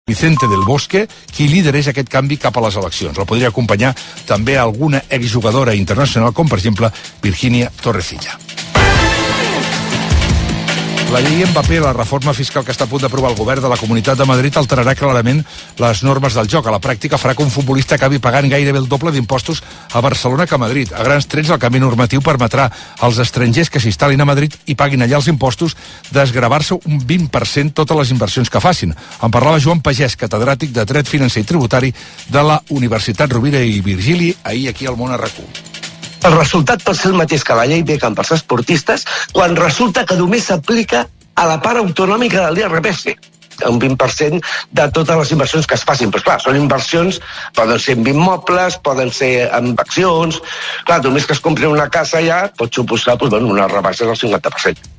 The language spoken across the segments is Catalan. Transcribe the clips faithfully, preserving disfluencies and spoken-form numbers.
Vicente del Bosque, qui liderés aquest canvi cap a les eleccions. La podria acompanyar també alguna exjugadora internacional, com per exemple Virginia Torrecilla. La llei Mbappé, la reforma fiscal que està a punt d'aprovar el govern de la Comunitat de Madrid, alterarà clarament les normes del joc. A la pràctica farà que un futbolista acabi pagant gairebé el doble d'impostos a Barcelona que a Madrid. A grans trets, el canvi normatiu permetrà als estrangers que s'instal·lin a Madrid i paguin allà els impostos desgravar-se un vint per cent totes les inversions que facin. En parlava Joan Pagès, catedràtic de Dret Financer i Tributari de la Universitat Rovira i Virgili, ahir aquí al Món a RAC1. El resultat pot ser el mateix que la llei Beckham per als esportistes, quan resulta que només s'aplica a la part autonòmica de l'I R P F, un vint per cent de totes les inversions que es facin. Però clar, són inversions, poden ser en immobles, poden ser en accions. Clar, només que es compri una casa allà pot suposar doncs, bueno, una rebaixa del cinquanta per cent.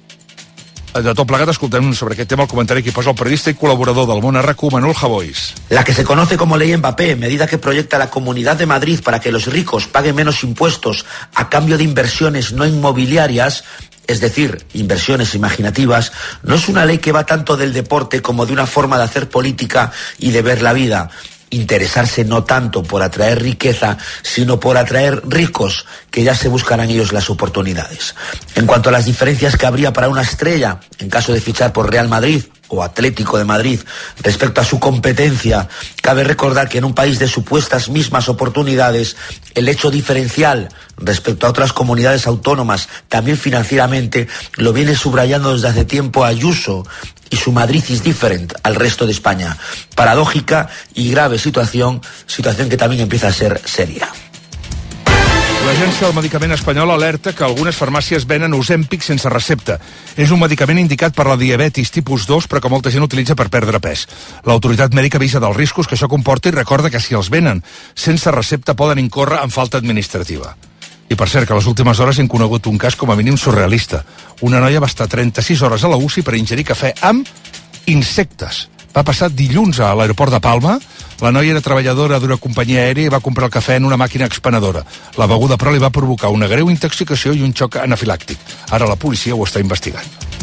De tot plegat, escoltem sobre aquest tema el comentari que posa el periodista i colaborador del Món a RAC1, Manuel Javois. La que se conoce como Ley Mbappé, medida que proyecta la Comunidad de Madrid para que los ricos paguen menos impuestos a cambio de inversiones no inmobiliarias, es decir, inversiones imaginativas, no es una ley que va tanto del deporte como de una forma de hacer política y de ver la vida. Interesarse no tanto por atraer riqueza, sino por atraer ricos, que ya se buscarán ellos las oportunidades. En cuanto a las diferencias que habría para una estrella, en caso de fichar por Real Madrid o Atlético de Madrid, respecto a su competencia, cabe recordar que en un país de supuestas mismas oportunidades, el hecho diferencial respecto a otras comunidades autónomas, también financieramente, lo viene subrayando desde hace tiempo Ayuso, y su Madrid is different al resto de España. Paradójica y grave situación, situación que también empieza a ser seria. L'Agència del Medicament Espanyol alerta que algunes farmàcies venen Ozempic sense recepta. És un medicament indicat per la diabetis tipus dos, però que molta gent utilitza per perdre pes. L'autoritat mèdica avisa dels riscos que això comporta i recorda que si els venen sense recepta poden incórrer en falta administrativa. I per cert, que a les últimes hores hem conegut un cas com a mínim surrealista. Una noia va estar trenta-sis hores a la U C I per ingerir cafè amb insectes. Va passar dilluns a l'aeroport de Palma. La noia era treballadora d'una companyia aèria i va comprar el cafè en una màquina expenedora. La beguda, però, li va provocar una greu intoxicació i un xoc anafilàctic. Ara la policia ho està investigant.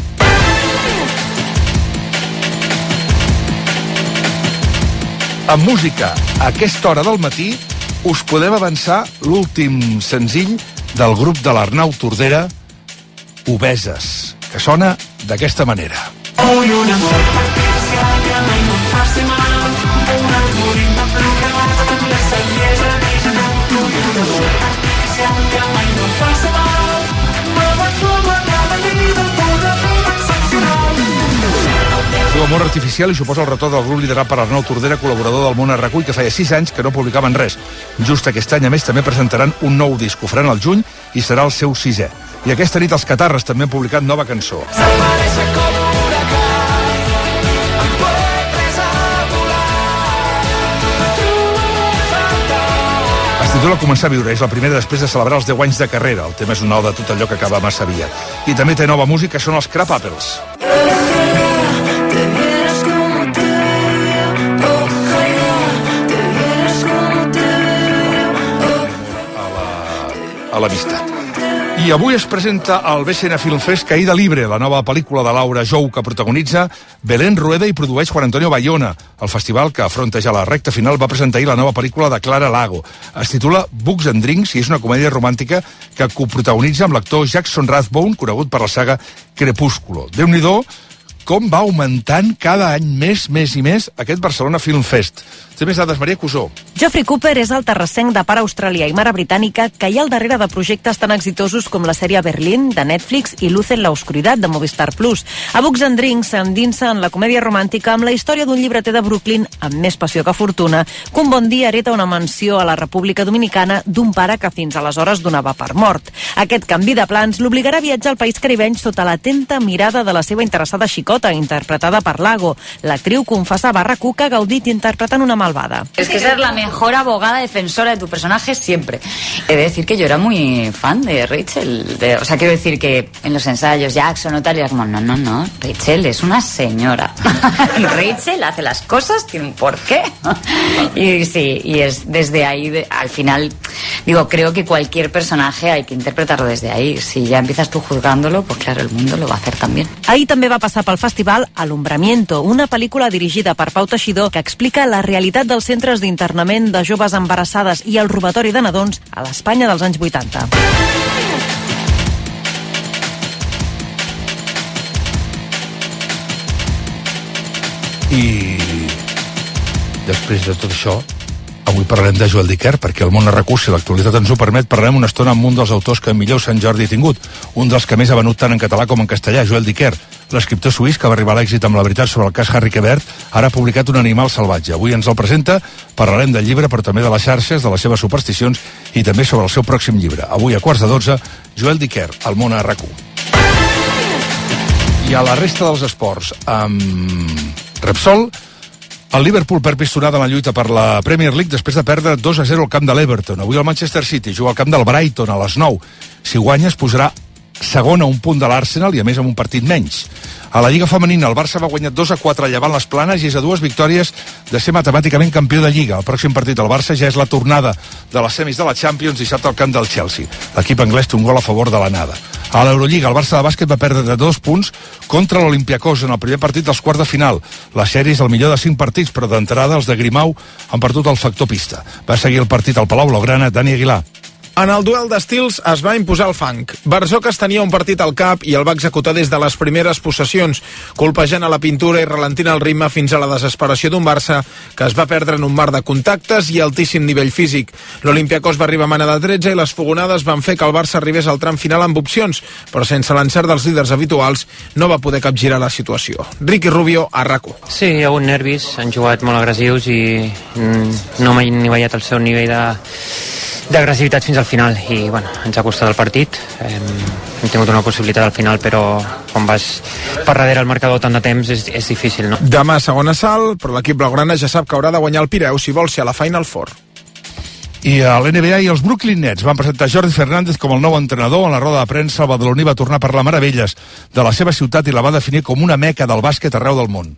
En música, a aquesta hora del matí, us podem avançar l'últim senzill del grup de l'Arnau Tordera, Obeses, que sona d'aquesta manera. Vull un amor artificial que mai no em faci mal, un algoritme programat amb la saviesa digital. Vull un amor artificial que mai no em faci mal, nova forma, nova vida, purament excepcional. L'amor artificial i suposa el retorn del grup liderat per Arnau Tordera, col·laborador del Món a RAC1, que feia sis anys que no publicaven res. Just aquest any, a més, també presentaran un nou disc. Ho faran al juny i serà el seu sisè. I aquesta nit els Catarres també han publicat nova cançó. Es titula Començar a viure, és la primera després de celebrar els deu anys de carrera. El tema és una oda de tot allò que acaba massa aviat. I també té nova música, són els Crab Apples. A l'amistat. I avui es presenta al B C N Film Fest Caída Libre, la nova pel·lícula de Laura Jou que protagonitza Belén Rueda i produeix Juan Antonio Bayona. El festival, que afronta ja la recta final, va presentar ahir la nova pel·lícula de Clara Lago. Es titula Books and Drinks i és una comèdia romàntica que coprotagonitza amb l'actor Jackson Rathbone, conegut per la saga Crepúsculo. Déu-n'hi-do com va augmentant cada any més, més i més aquest Barcelona Film Fest. Té més dades, Maria Cusó. Geoffrey Cooper és el terrassenc de pare australià i mare britànica que hi ha al darrere de projectes tan exitosos com la sèrie Berlín, de Netflix, i Luz en la oscuridad, de Movistar Plus. A Books and Drinks s'endinsa en la comèdia romàntica amb la història d'un llibreter de Brooklyn amb més passió que fortuna, que un bon dia hereta una mansió a la República Dominicana d'un pare que fins aleshores donava per mort. Aquest canvi de plans l'obligarà a viatjar al país caribeny sota l'atenta mirada de la seva interessada xicota, interpretada per Lago. L'actriu confessa a Barra que ha gaudit interpretant una malvada. Es que ser la mejor abogada defensora de tu personaje siempre. He de decir que yo era muy fan de Rachel. De, o sea, quiero decir que en los ensayos Jackson o tal, era como, no, no, no, Rachel es una señora. Rachel hace las cosas, tiene un porqué. Y sí, y es desde ahí, de, al final, digo, creo que cualquier personaje hay que interpretarlo desde ahí. Si ya empiezas tú juzgándolo, pues claro, el mundo lo va a hacer también. Ahir també va passar pel festival Alumbramiento, una pel·lícula dirigida per Pau Teixidor que explica la realitat dels centres d'internament de joves embarassades i el robatori de nadons a l'Espanya dels anys vuitanta. I després de tot això, avui parlarem de Joel Dicker, perquè el món R Q, si l'actualitat ens ho permet, parlarem una estona amb un dels autors que millor Sant Jordi ha tingut, un dels que més ha venut tant en català com en castellà, Joel Dicker, l'escriptor suís que va arribar a l'èxit amb La veritat sobre el cas Harry Quebert, ara ha publicat Un animal salvatge. Avui ens el presenta, parlarem del llibre, però també de les xarxes, de les seves supersticions i també sobre el seu pròxim llibre. Avui a quarts de dotze, Joel Dicker, al món R Q. I a la resta dels esports, amb Repsol, el Liverpool perd pistonada en la lluita per la Premier League després de perdre dos a zero al camp de l'Everton. Avui el Manchester City juga al camp del Brighton a les nou. Si guanya es posarà segon a un punt de l'Arsenal i a més amb un partit menys. A la Lliga Femenina el Barça va guanyar dos a quatre llevant les Planes i és a dues victòries de ser matemàticament campió de Lliga. El pròxim partit del Barça ja és la tornada de les semis de la Champions dissabte al camp del Chelsea. L'equip anglès té un gol a favor de l'anada. A l'Eurolliga el Barça de bàsquet va perdre de dos punts contra l'Olympiacos en el primer partit dels quarts de final. La sèrie és el millor de cinc partits, però d'entrada els de Grimau han perdut el factor pista. Va seguir el partit al Palau Blaugrana, Dani Aguilar. En el duel d'estils es va imposar el funk. Barzocas tenia un partit al cap i el va executar des de les primeres possessions, colpejant a la pintura i ralentint el ritme fins a la desesperació d'un Barça que es va perdre en un mar de contactes i altíssim nivell físic. L'Olympiacos va arribar a mana de tretze i les fogonades van fer que el Barça arribés al tram final amb opcions, però sense l'encert dels líders habituals no va poder capgirar la situació. Ricky Rubio, a R A C U. Sí, hi ha hagut nervis, han jugat molt agressius i mm, no m'he ni veient el seu nivell de d'agressivitat fins al final i bueno, ens ha costat el partit. Hem, hem tingut una possibilitat al final, però quan vas per darrere el marcador tant de temps és, és difícil, no? Demà segona salt, però l'equip blaugrana ja sap que haurà de guanyar el Pireu si vol ser a la Final Four. I a l'N B A i els Brooklyn Nets van presentar Jordi Fernández com el nou entrenador. En la roda de premsa el badaloní va tornar a parlar meravelles de la seva ciutat i la va definir com una meca del bàsquet arreu del món.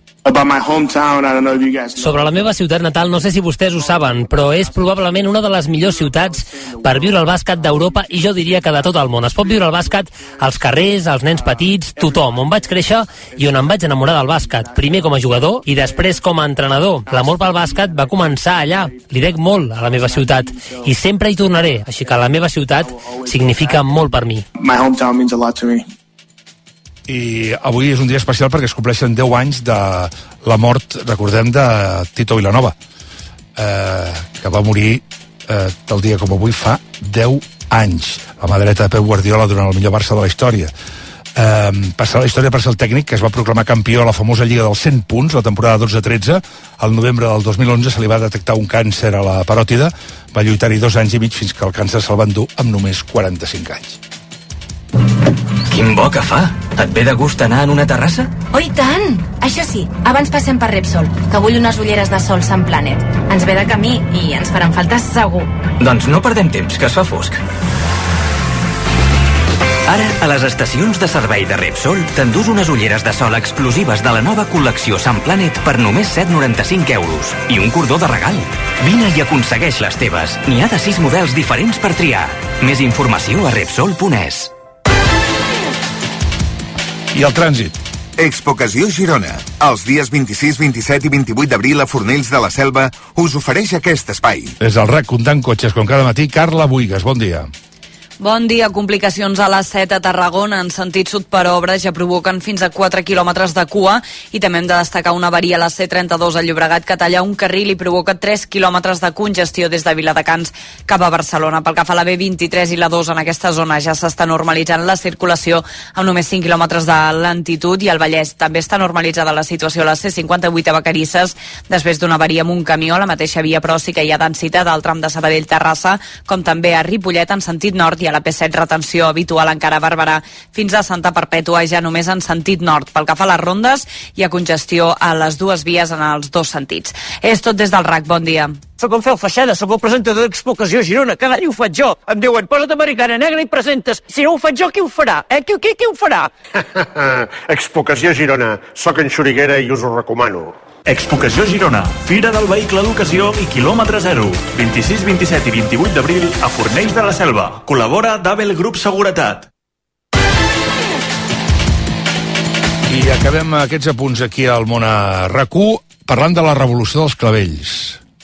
Sobre la meva ciutat natal, no sé si vostès ho saben, però és probablement una de les millors ciutats per viure el bàsquet d'Europa i jo diria que de tot el món. Es pot viure el bàsquet als carrers, als nens petits, tothom. On vaig créixer i on em vaig enamorar del bàsquet. Primer com a jugador i després com a entrenador. L'amor pel bàsquet va començar allà. Li dec molt a la meva ciutat i sempre hi tornaré, així que la meva ciutat significa molt per mi. My hometown means a lot to me. I avui és un dia especial perquè es compleixen deu anys de la mort, recordem, de Tito Vilanova, eh, que va morir eh, tal dia com avui fa deu anys, a mà dreta de Pep Guardiola durant el millor Barça de la història. Eh, passarà la història per ser el tècnic que es va proclamar campió a la famosa Lliga dels cent punts la temporada dotze tretze. Al novembre del dos mil onze se li va detectar un càncer a la paròtide, va lluitar-hi dos anys i mig fins que el càncer se'l va endur amb només quaranta-cinc anys. Quin bo que fa! Et ve de gust anar en una terrassa? Oh, i tant! Això sí, abans passem per Repsol, que vull unes ulleres de sol Sun Planet. Ens ve de camí i ens faran falta segur. Doncs no perdem temps, que es fa fosc. Ara, a les estacions de servei de Repsol, t'endús unes ulleres de sol exclusives de la nova col·lecció Sun Planet per només set coma noranta-cinc euros. I un cordó de regal. Vine i aconsegueix les teves. N'hi ha de sis models diferents per triar. Més informació a Repsol punt es. I el trànsit. Expocació Girona. Els dies vint-i-sis, vint-i-set i vint-i-vuit d'abril a Fornells de la Selva us ofereix aquest espai. Des del R A C comptant cotxes com cada matí, Carla Buigas, bon dia. Bon dia. Complicacions a la set a Tarragona en sentit sud per obres ja provoquen fins a quatre quilòmetres de cua i també hem de destacar una avaria a la C trenta-dos a Llobregat que talla un carril i provoca tres quilòmetres de congestió des de Viladecans cap a Barcelona. Pel que fa a la B vint-i-tres i la dos en aquesta zona ja s'està normalitzant la circulació amb només cinc quilòmetres de lentitud i al Vallès també està normalitzada la situació a la C cinquanta-vuit a Vacarisses després d'una avaria amb un camió a la mateixa via, però sí que hi ha densitat al tram de Sabadell-Terrassa com també a Ripollet en sentit nord i a la P set retenció habitual encara a Barberà fins a Santa Perpètua ja només en sentit nord. Pel que fa a les rondes hi ha congestió a les dues vies en els dos sentits. És tot des del R A C. Bon dia. Soc en Fel Feixada, soc el presentador d'Expocació Girona. Cada any ho faig jo. Em diuen, posa't americana negra i presentes. Si no ho faig jo, qui ho farà? Eh? Qui, qui, qui ho farà? Expocació Girona. Soc en Xuriguera i us ho recomano. Expocació Girona, Fira del Vehicle d'Ocasió i quilòmetre zero. vint-i-sis, vint-i-set i vint-i-vuit d'abril a Fornells de la Selva. Col·labora Dabel Grup Seguretat. I acabem aquests apunts aquí al món a RAC1 parlant de la revolució dels clavells.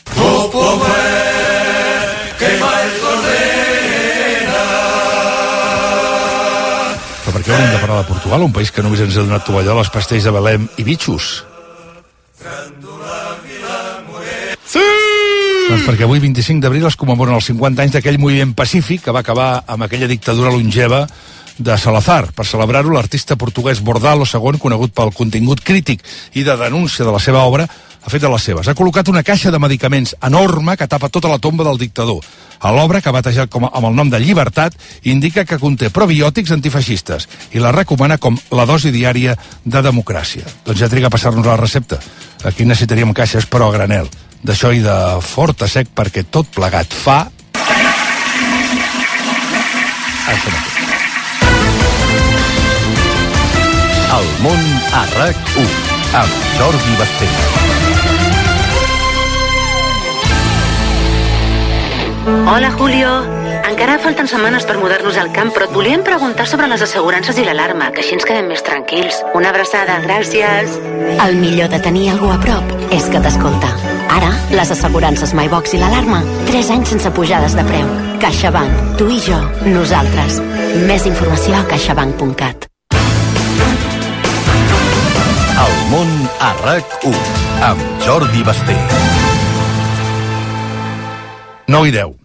Però per què hauríem de parlar de Portugal, un país que només ens ha donat tovalloles, pastells de Belém i bitxos? Sí! Doncs perquè avui, vint-i-cinc d'abril, es commemoren els cinquanta anys d'aquell moviment pacífic que va acabar amb aquella dictadura longeva de Salazar. Per celebrar-ho, l'artista portuguès Bordalo segon, conegut pel contingut crític i de denúncia de la seva obra, ha fet de les seves. Ha col·locat una caixa de medicaments enorme que tapa tota la tomba del dictador. A l'obra, que ha batejat com a, amb el nom de Llibertat, indica que conté probiòtics antifeixistes i la recomana com la dosi diària de democràcia. Doncs ja triga a passar-nos la recepta. Aquí necessitaríem caixes, però a granel. D'això i de fort a sec, perquè tot plegat fa... Això mateix. El món a RAC u, amb Jordi Basté. Hola, Julio. Encara falten setmanes per mudar-nos al camp, però et volíem preguntar sobre les assegurances i l'alarma, que així ens quedem més tranquils. Una abraçada, gràcies. El millor de tenir algú a prop és que t'escolta. Ara, les assegurances MyBox i l'alarma, tres anys sense pujades de preu. CaixaBank, tu i jo, nosaltres. Més informació a caixabank punt cat. El món a RAC u, amb Jordi Basté. nou i deu.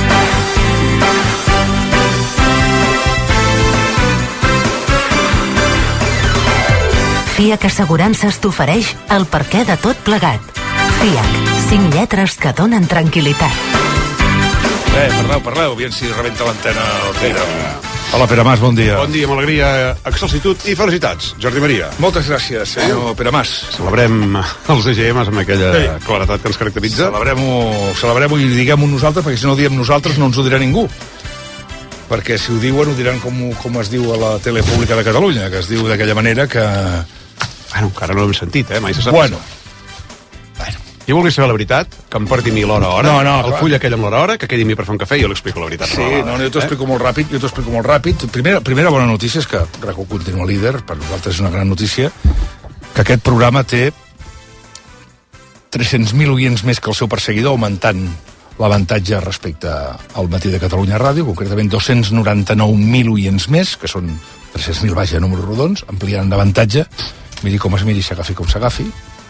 FIAC Assegurances t'ofereix el perquè de tot plegat. FIAC, cinc lletres que donen tranquil·litat. Eh, parleu, parleu, aviam si rebenta l'antena el Pere. Hola, Pere Mas, bon dia. Bon dia, amb alegria, excelsitud i felicitats. Jordi Maria. Moltes gràcies, senyor Pere Mas. Celebrem els E G Ms amb aquella sí. claretat que ens caracteritza. Celebrem-ho, celebrem-ho i diguem-ho nosaltres, perquè si no ho diem nosaltres no ens ho dirà ningú. Perquè si ho diuen, ho diran com, com es diu a la tele pública de Catalunya, que es diu d'aquella manera que... Bueno, encara no l'hem sentit, eh? Mai se sap. Bueno. Qui vulgui saber la veritat, que em porti mi l'hora a hora, no, no, el full aquell amb l'hora a hora, que quedi mi per fer un cafè i jo l'explico la veritat. Sí, no, no, jo t'ho explico eh? molt ràpid, jo t'ho explico molt ràpid. Primera, primera bona notícia és que RAC1 continua líder, per nosaltres és una gran notícia, que aquest programa té tres-cents mil oients més que el seu perseguidor, augmentant l'avantatge respecte al Matí de Catalunya Ràdio, concretament dos-cents noranta-nou mil oients més, que són tres-cents mil, vaja, números rodons, ampliant l'avantatge, miri com es miri, s'agafi com s'agafi,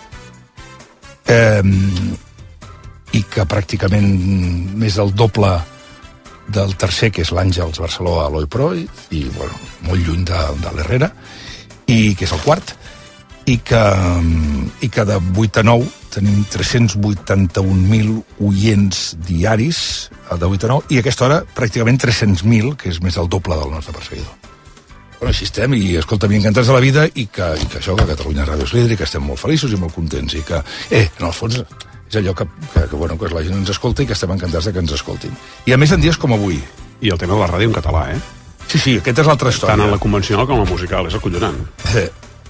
eh, i que pràcticament més del doble del tercer, que és l'Àngels Barceló a l'Oi Pro, i, i bueno, molt lluny de, de l'Herrera, i que és el quart, i que, i que de vuit a nou tenim tres-cents vuitanta-un mil oients diaris, de vuit a nou, i a aquesta hora pràcticament tres-cents mil, que és més del doble del nostre perseguidor. Bueno, així estem, i escolta, mi encantats de la vida, i que, i que això, que Catalunya Ràdio és líder, i que estem molt feliços i molt contents, i que, eh, en el fons, és allò que, que, que, bueno, que la gent ens escolta i que estem encantats de que ens escoltin. I a més en dies com avui. I el tema de la ràdio en català, eh? Sí, sí, aquesta és l'altra història. Tant en la convencional com en la musical, és acollonant. Eh,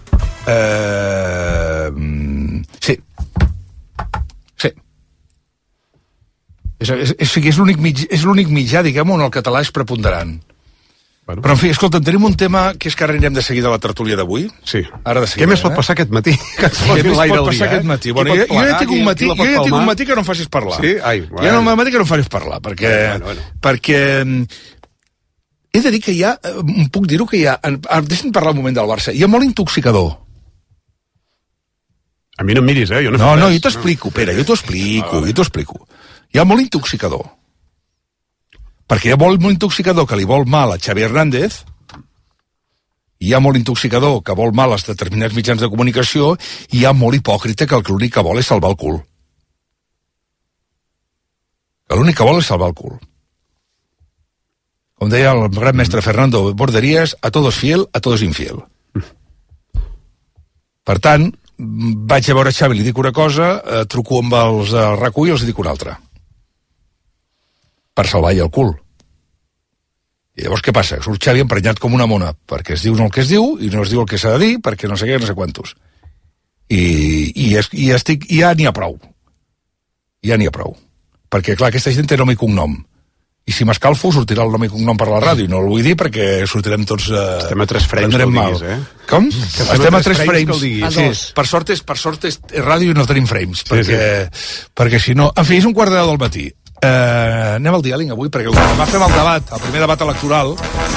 eh, sí. Sí. És, és, és, és l'únic mig, és l'únic mitjà, diguem, on el català és preponderant. Bueno. Però, en fi, escolta, tenim un tema que és que ara anirem de seguida a la tertúlia d'avui. Sí. Ara de seguida, Què més pot passar aquest matí? Que ens Què més l'aire pot al passar dia, aquest matí? Eh? Bueno, jo, jo ja tinc un matí, jo ja tinc un matí que no em facis parlar. Sí? Ai, bueno. Ja no em matí que no em facis parlar, perquè... Bueno, bueno. Perquè... He de dir que hi ha... Puc dir-ho que hi ha... Deixa'm parlar un moment del Barça. Hi ha molt intoxicador. A mi no em miris, eh? Jo no, no, no, jo t'explico, Pere, jo t'ho explico, jo t'ho explico. Hi ha molt intoxicador. Perquè hi ha molt, molt intoxicador que li vol mal a Xavi Hernández, hi ha molt intoxicador que vol mal als determinats mitjans de comunicació, i hi ha molt hipòcrita que el que l'únic que vol és salvar el cul. Que l'únic que vol és salvar el cul. Com deia el gran mestre Fernando Borderías, a todos fiel, a todos infiel. Per tant, vaig a veure Xavi, li dic una cosa, eh, truco amb els de RAC1 i els dic una altra. Per salvar el cul. I llavors què passa? Surt Xavi emprenyat com una mona, perquè es diu el que es diu i no es diu el que s'ha de dir, perquè no sé què, no sé quantos. I, i, es, i estic, ja n'hi ha prou. Ja n'hi ha prou. Perquè, clar, aquesta gent té nom i cognom. I si m'escalfo sortirà el nom i cognom per la ràdio. No el vull dir perquè sortirem tots... Eh, estem a tres frames que ho diguis, eh? Com? Que estem, estem a tres frames. frames sí, per sort, és, per sort és, és ràdio i no tenim frames. Sí, perquè, sí. perquè si no... En fi, és un quart de deu del matí. Eh, anem al diàleg avui, perquè demà fem el debat, el primer debat electoral.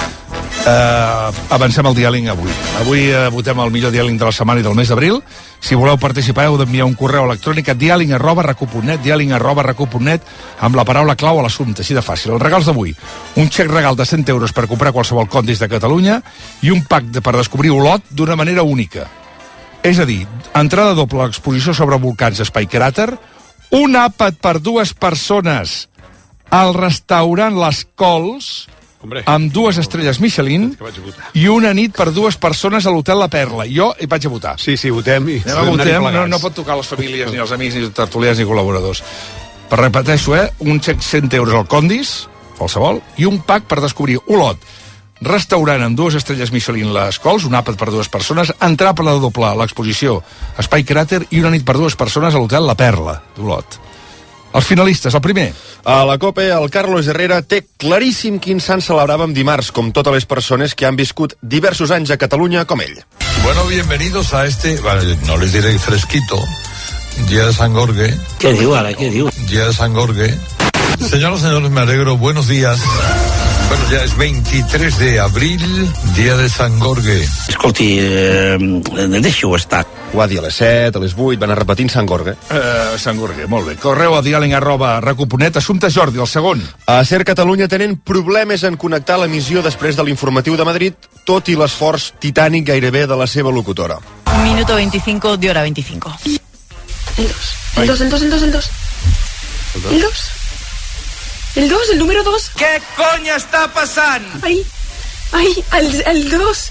Uh, avancem el diàleg avui. Avui uh, votem el millor diàleg de la setmana i del mes d'abril. Si voleu participar heu d'enviar un correu electrònic a diàleg arroba recu punt net, diàleg arroba recu punt net, amb la paraula clau a l'assumpte, així de fàcil. Els regals d'avui: un xec regal de cent euros per comprar qualsevol condis de Catalunya i un pack de, per descobrir Olot d'una manera única. És a dir, entrada doble a l'exposició sobre volcans Espai Cràter, un àpat per dues persones al restaurant Les Cols, Hombre. amb dues estrelles Michelin i una nit per dues persones a l'hotel La Perla. Jo hi vaig a votar. Sí, sí, votem. I Anem a votem, no, no pot tocar les famílies, ni els amics, ni tertulians, ni col·laboradors. Per repeteixo, eh? Un xec cent euros al Condis, qualsevol, i un pack per descobrir Olot, restaurant amb dues estrelles Michelin Les Cols, un àpat per dues persones, entrar per la doble a l'exposició Espai Cràter i una nit per dues persones a l'hotel La Perla d'Olot. Els finalistes, el primer. A la COPE, el Carlos Herrera té claríssim quin sant celebràvem dimarts, com totes les persones que han viscut diversos anys a Catalunya com ell. Bueno, bienvenidos a este, vale, no les diré fresquito, Día de San Gorge. ¿Qué digo, ahora? ¿Qué digo? Día de San Gorge. Señoras y señores, me alegro, buenos días. Bueno, ja és vint-i-tres de abril, dia de Sant Gorge. Escolti, eh, deixi-ho estar. Ho va dir a les set, a les vuit, va anar repetint Sant Gorge. Uh, Sant Gorge, molt bé. Correu a diàleg arroba recu punt net. Assumpte Jordi, el segon. A Ser Catalunya tenen problemes en connectar l'emissió després de l'informatiu de Madrid, tot i l'esforç titànic gairebé de la seva locutora. Minuto veinticinco de hora veinticinco. El dos, el dos, el dos, el dos, el dos. El dos. El dos, el número dos. Què cony està passant? Ai, ai, el, el dos.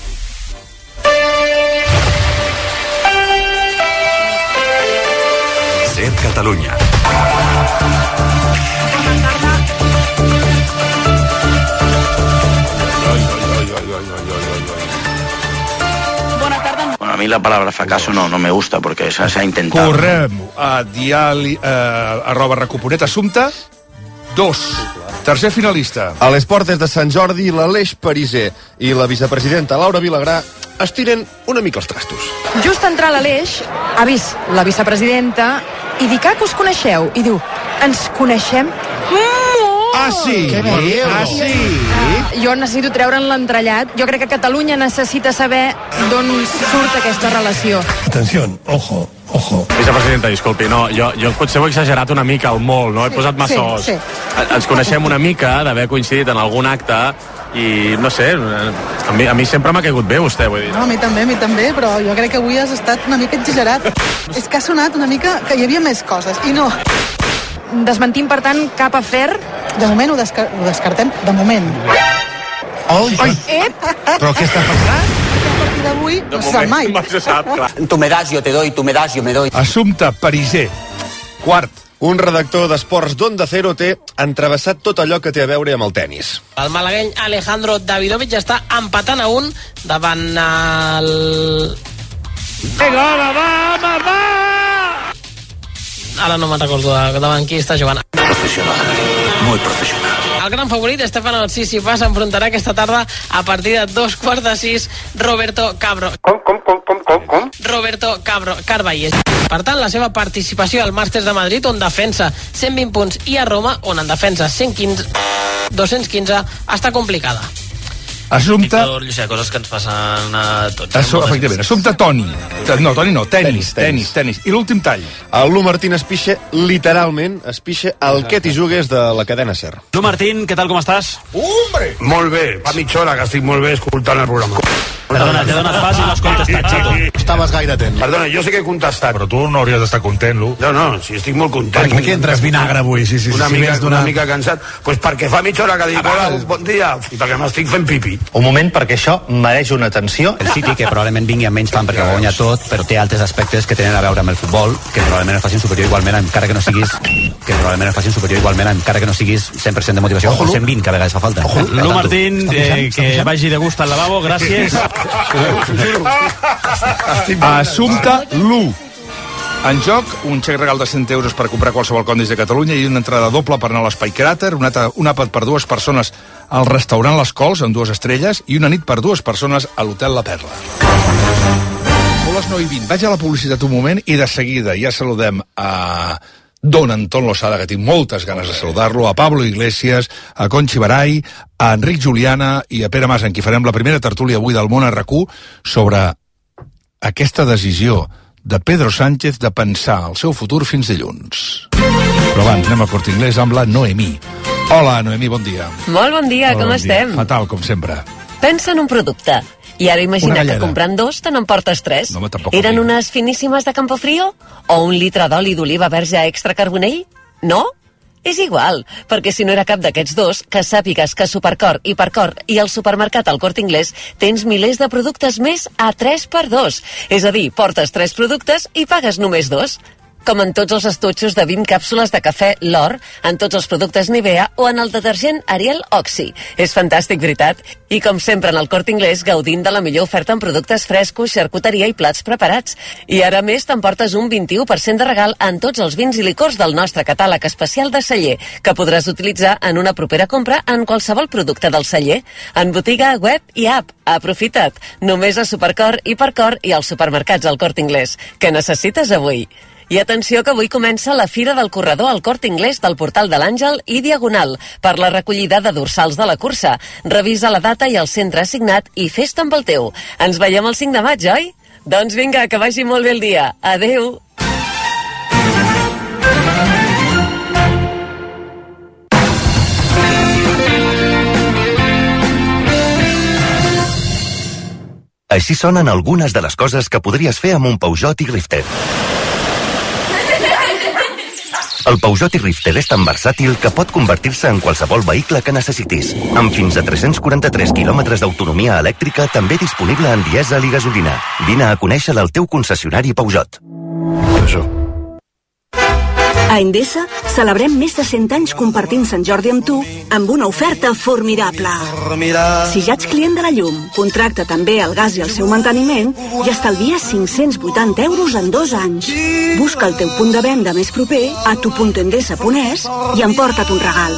Ser Catalunya. Bona tarda. Bueno, a mí la palabra fracaso no, no me gusta porque se, se ha intentado. Correm a diàleg eh, arroba recu punt net. Assumpte dos. Tercer finalista. A les portes de Sant Jordi, l'Aleix Pariser i la vicepresidenta Laura Vilagrà es tiren una mica els trastos. Just entrar l'Aleix, ha vist la vicepresidenta i dic, ah, que us coneixeu. I diu, ens coneixem molt! Ah, sí? Què dius? Ah, sí? Uh, jo necessito treure'n l'entrellat. Jo crec que Catalunya necessita saber d'on surt aquesta relació. Atenció, ojo, ojo. Vicepresidenta, disculpi, no, jo, jo potser ho he exagerat una mica al molt, no? He Sí, posat massa sí, os. sí. Ens coneixem una mica d'haver coincidit en algun acte i, no sé, a mi, a mi sempre m'ha caigut bé vostè, vull dir. No, a mi també, a mi també, però jo crec que avui has estat una mica exagerat. És que ha sonat una mica que hi havia més coses, i no. Desmentim, per tant, cap afer. De moment ho, descar ho descartem, de moment. Ai, ai. Ep! Però què està passant? A partir d'avui no se sap mai. Se sap, clar. Tu me das, yo te doy, tu me das, yo me doy. Assumpte Pariser. Quart. Un redactor d'esports d'Onda Cero té entrevessat tot allò que té a veure amb el tennis. El malagueny Alejandro Davidovich està empatant a un davant el... Vinga, home, va, home, va! Ara no me'n recordo de, davant qui està jugant. Professional, muy professional. El gran favorit, Stefano Tsitsipas, s'enfrontarà aquesta tarda a partir de dos quarts de sis Roberto Cabro. Com, com, com, com, com, com? Roberto Cabro, Carballes. Per tant, la seva participació al Màsters de Madrid, on defensa cent vint punts, i a Roma, on en defensa cent quinze, dos-cents quinze, està complicada. Assumpte... O sigui, coses que ens passen a tots. Assu efectivament, assumpte Toni. No, Toni no, tenis, tenis, tenis. I l'últim tall. El Lu Martín es pixa, literalment, es pixa el que t'hi jugues de la cadena SER. Lu Martín, què tal, com estàs? Hombre! Molt bé, fa mitja hora que estic molt bé escoltant el programa. Perdona, t'he donat pas i no has contestat, xato. Estaves gaire atent. Perdona, jo sé que he contestat. Però tu no hauries d'estar content, Lu. No, no, si estic molt content. Per què entres vinagre avui? Sí, sí, sí, una, sí, mica, vens una d'una- mica cansat. Pues perquè fa mitja hora que dic, hola, bon dia, i perquè m'estic fent pipi. Un moment, perquè això mereix una atenció. El City, que probablement vingui amb menys fan perquè ho guanya tot, però té altres aspectes que tenen a veure amb el futbol, que probablement el facin superior igualment, encara que no siguis que probablement el facin superior igualment, encara que no siguis cent per cent de motivació, o cent vint, que a vegades fa falta. Lu Martín, eh, que vagi de gust al lavabo, gràcies. Assumpte Lu. En joc, un xec regal de cent euros per comprar qualsevol Condis de Catalunya i una entrada doble per anar a l'Espai Cràter, un, un àpat per dues persones al restaurant Les Cols, amb dues estrelles, i una nit per dues persones a l'Hotel La Perla. Són les nou i vint. Vaig a la publicitat un moment i de seguida ja saludem a Don Anton Losada, que tinc moltes ganes de saludar-lo, a Pablo Iglesias, a Conchi Barai, a Enric Juliana i a Pere Mas, en qui farem la primera tertúlia avui del Món a RAC u sobre aquesta decisió de Pedro Sánchez de pensar el seu futur fins dilluns. Però abans anem a Corte Inglés amb la Noemí. Hola, Noemí, bon dia. Molt bon dia, Hola, com bon estem? Dia. Fatal, com sempre. Pensa en un producte. I ara imagina que comprant dos te n'emportes tres. No, Eren unes finíssimes de Campofrío? O un litre d'oli d'oliva verge extra carbonell? No? És igual, perquè si no era cap d'aquests dos, que sàpigues que Supercor, Hipercor i el supermercat al Corte Inglés tens milers de productes més a tres per dos. És a dir, portes tres productes i pagues només dos. Com en tots els estutxos de vint càpsules de cafè L'Or, en tots els productes Nivea o en el detergent Ariel Oxy. És fantàstic, veritat? I com sempre en el Corte Inglés, gaudint de la millor oferta en productes frescos, xarcuteria i plats preparats. I ara més t'emportes un vint-i-u per cent de regal en tots els vins i licors del nostre catàleg especial de celler, que podràs utilitzar en una propera compra en qualsevol producte del celler, en botiga, web i app. Aprofita't! Només a Supercor, Hipercor i als supermercats al Corte Inglés. Què necessites avui? I atenció que avui comença la Fira del Corredor al Corte Inglés del Portal de l'Àngel i Diagonal per la recollida de dorsals de la cursa. Revisa la data i el centre assignat i fes-te amb el teu. Ens veiem el cinc de maig, oi? Doncs vinga, que vagi molt bé el dia. Adeu! Així sonen algunes de les coses que podries fer amb un Peugeot i Rifter. El Peugeot i Rifter és tan versàtil que pot convertir-se en qualsevol vehicle que necessitis. Amb fins a tres-cents quaranta-tres quilòmetres d'autonomia elèctrica, també disponible en dièsel i gasolina. Vine a conèixer el teu concessionari Peugeot. Peugeot. A Endesa celebrem més de cent anys compartint Sant Jordi amb tu amb una oferta formidable. Si ja ets client de la llum, contracta també el gas i el seu manteniment i estalvies cinc-cents vuitanta euros en dos anys. Busca el teu punt de venda més proper a tu punt endesa punt es i emporta't un regal.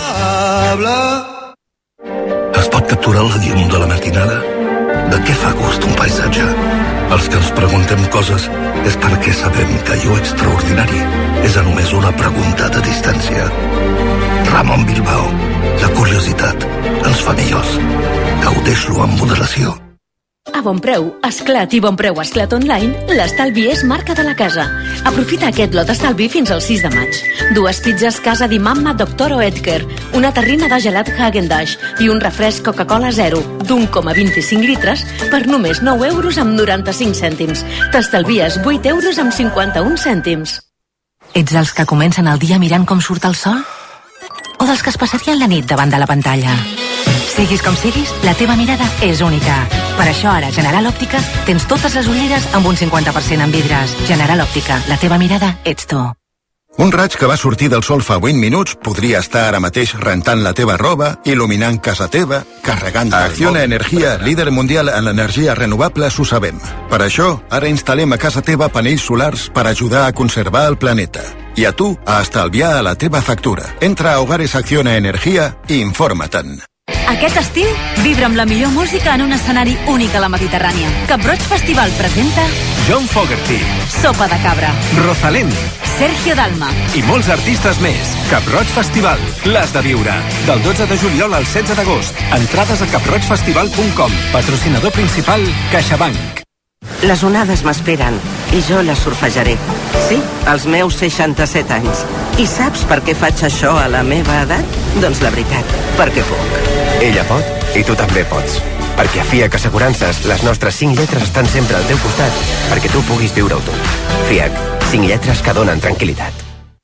Es pot capturar la llum de la matinada? De què fa gust un paisatge? Els que ens preguntem coses és perquè sabem que allò extraordinari és a només una pregunta de distància. Ramon Bilbao, la curiositat ens fa millors. Gaudeix-lo amb moderació. A Bonpreu, Esclat i Bonpreu Esclat Online, l'estalvi és marca de la casa. Aprofita aquest lot estalvi fins al sis de maig. Dues pizzas Casa di Mamma Doctor Oetker, una terrina de gelat Häagen-Dazs i un refresc Coca-Cola zero d'un coma vint-i-cinc litres per només nou euros amb noranta-cinc cèntims. T'estalvies vuit euros amb cinquanta-un cèntims. Ets dels que comencen el dia mirant com surt el sol? O dels que es passarien la nit davant de la pantalla? Siguis com siguis, la teva mirada és única. Per això ara, General Òptica, tens totes les ulleres amb un cinquanta per cent en vidres. General Òptica, la teva mirada ets tu. Un raig que va sortir del sol fa vuit minuts podria estar ara mateix rentant la teva roba, il·luminant casa teva, carregant... A Acciona Energia, líder mundial en l'energia renovable, ho sabem. Per això, ara instal·lem a casa teva panells solars per ajudar a conservar el planeta. I a tu, a estalviar a la teva factura. Entra a Hogares Acciona Energia i informa-te'n. Aquest estiu, vibra amb la millor música en un escenari únic a la Mediterrània. Cap Roig Festival presenta... John Fogerty, Sopa de Cabra, Rosalén, Sergio Dalma i molts artistes més. Cap Roig Festival, l'has de viure. Del dotze de juliol al setze d'agost. Entrades a cap roig festival punt com. Patrocinador principal, CaixaBank. Les onades m'esperen i jo les surfejaré. Sí, als meus seixanta-set anys. I saps per què faig això a la meva edat? Doncs la veritat, perquè puc. Ella pot i tu també pots. Perquè a FIAC Assegurances les nostres cinc lletres estan sempre al teu costat perquè tu puguis viure-ho tot. FIAC, cinc lletres que donen tranquil·litat.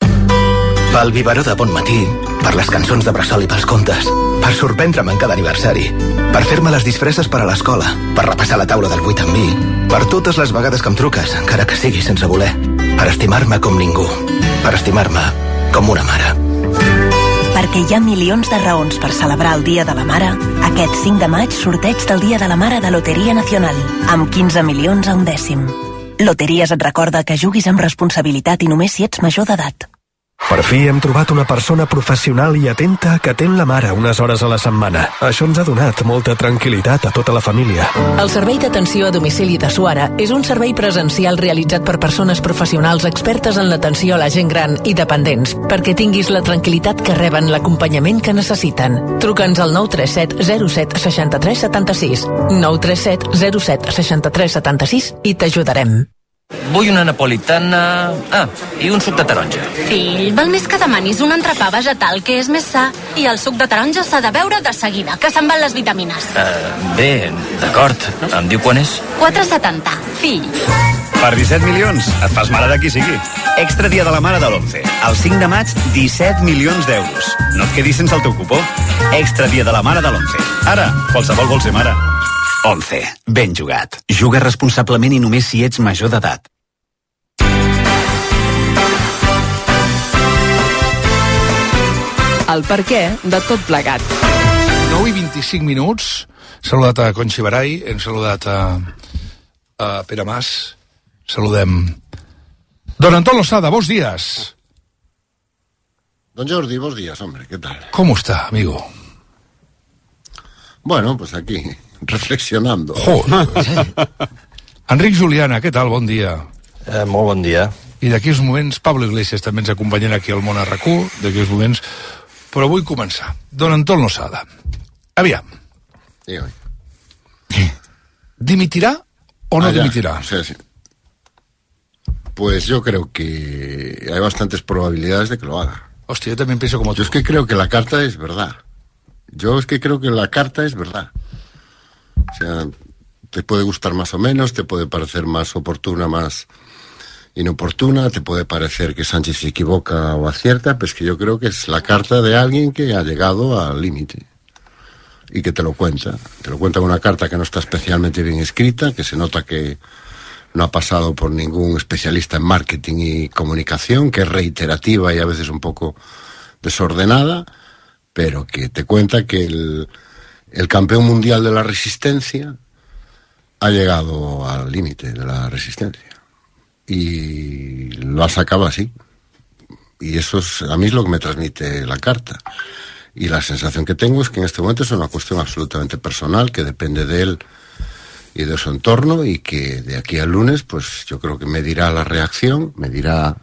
Pel biberó de bon matí, per les cançons de bressol i pels contes, per sorprendre'm en cada aniversari, per fer-me les disfresses per a l'escola, per repassar la taula del vuit amb mi, per totes les vegades que em truques, encara que sigui sense voler, per estimar-me com ningú, per estimar-me com una mare. Perquè hi ha milions de raons per celebrar el Dia de la Mare, aquest cinc de maig sorteig del Dia de la Mare de Loteria Nacional, amb quinze milions a un dècim. Loteries et recorda que juguis amb responsabilitat i només si ets major d'edat. Per fi hem trobat una persona professional i atenta que atén la mare unes hores a la setmana. Això ens ha donat molta tranquil·litat a tota la família. El Servei d'Atenció a Domicili de Suara és un servei presencial realitzat per persones professionals expertes en l'atenció a la gent gran i dependents, perquè tinguis la tranquil·litat que reben l'acompanyament que necessiten. Truca'ns al nou tres set zero set sis tres set sis, nou tres set zero set sis tres set sis i t'ajudarem. Vull una napolitana... Ah, i un suc de taronja. Fill, val més que demanis un entrepà vegetal, que és més sa. I el suc de taronja s'ha de beure de seguida, que se'n van les vitamines. Uh, bé, d'acord. Em diu quan és? quatre setanta. Fill. Per disset milions, et fas mare de qui sigui. Extra dia de la mare de l'onze. El cinc de maig, disset milions d'euros. No et quedis sense el teu cupó. Extra dia de la mare de l'onze. Ara, qualsevol vol ser mare. onze. Ben jugat. Juga responsablement i només si ets major d'edat. El per què de tot plegat. nou i vint-i-cinc minuts. Saludat a Conxi Barai, hem saludat a, a Pere Mas. Saludem Don Antón Losada, bons días. Don Jordi, bons días, hombre, ¿qué tal? ¿Cómo está, amigo? Bueno, pues aquí, reflexionando. Joder. Enric Juliana, què tal? Bon dia. Eh, molt bon dia. I d'aquí uns moments, Pablo Iglesias també ens acompanyarà aquí al Món a RAC u, d'aquí uns moments, però vull començar. Don Antón Losada, aviam. Dígame. ¿Dimitirá o no ah, dimitirá? Sí, sí. Pues yo creo que hay bastantes probabilidades de que lo haga. Hostia, yo también pienso como tú. Yo es que creo que la carta es verdad. Yo es que creo que la carta es verdad. O sea, te puede gustar más o menos, te puede parecer más oportuna, más inoportuna, te puede parecer que Sánchez se equivoca o acierta, pero es que yo creo que es la carta de alguien que ha llegado al límite y que te lo cuenta. Te lo cuenta con una carta que no está especialmente bien escrita, que se nota que no ha pasado por ningún especialista en marketing y comunicación, que es reiterativa y a veces un poco desordenada, pero que te cuenta que el, el campeón mundial de la resistencia ha llegado al límite de la resistencia. Y lo ha sacado así. Y eso es, a mí es lo que me transmite la carta. Y la sensación que tengo es que en este momento es una cuestión absolutamente personal, que depende de él y de su entorno, y que de aquí al lunes, pues yo creo que me dirá la reacción, me dirá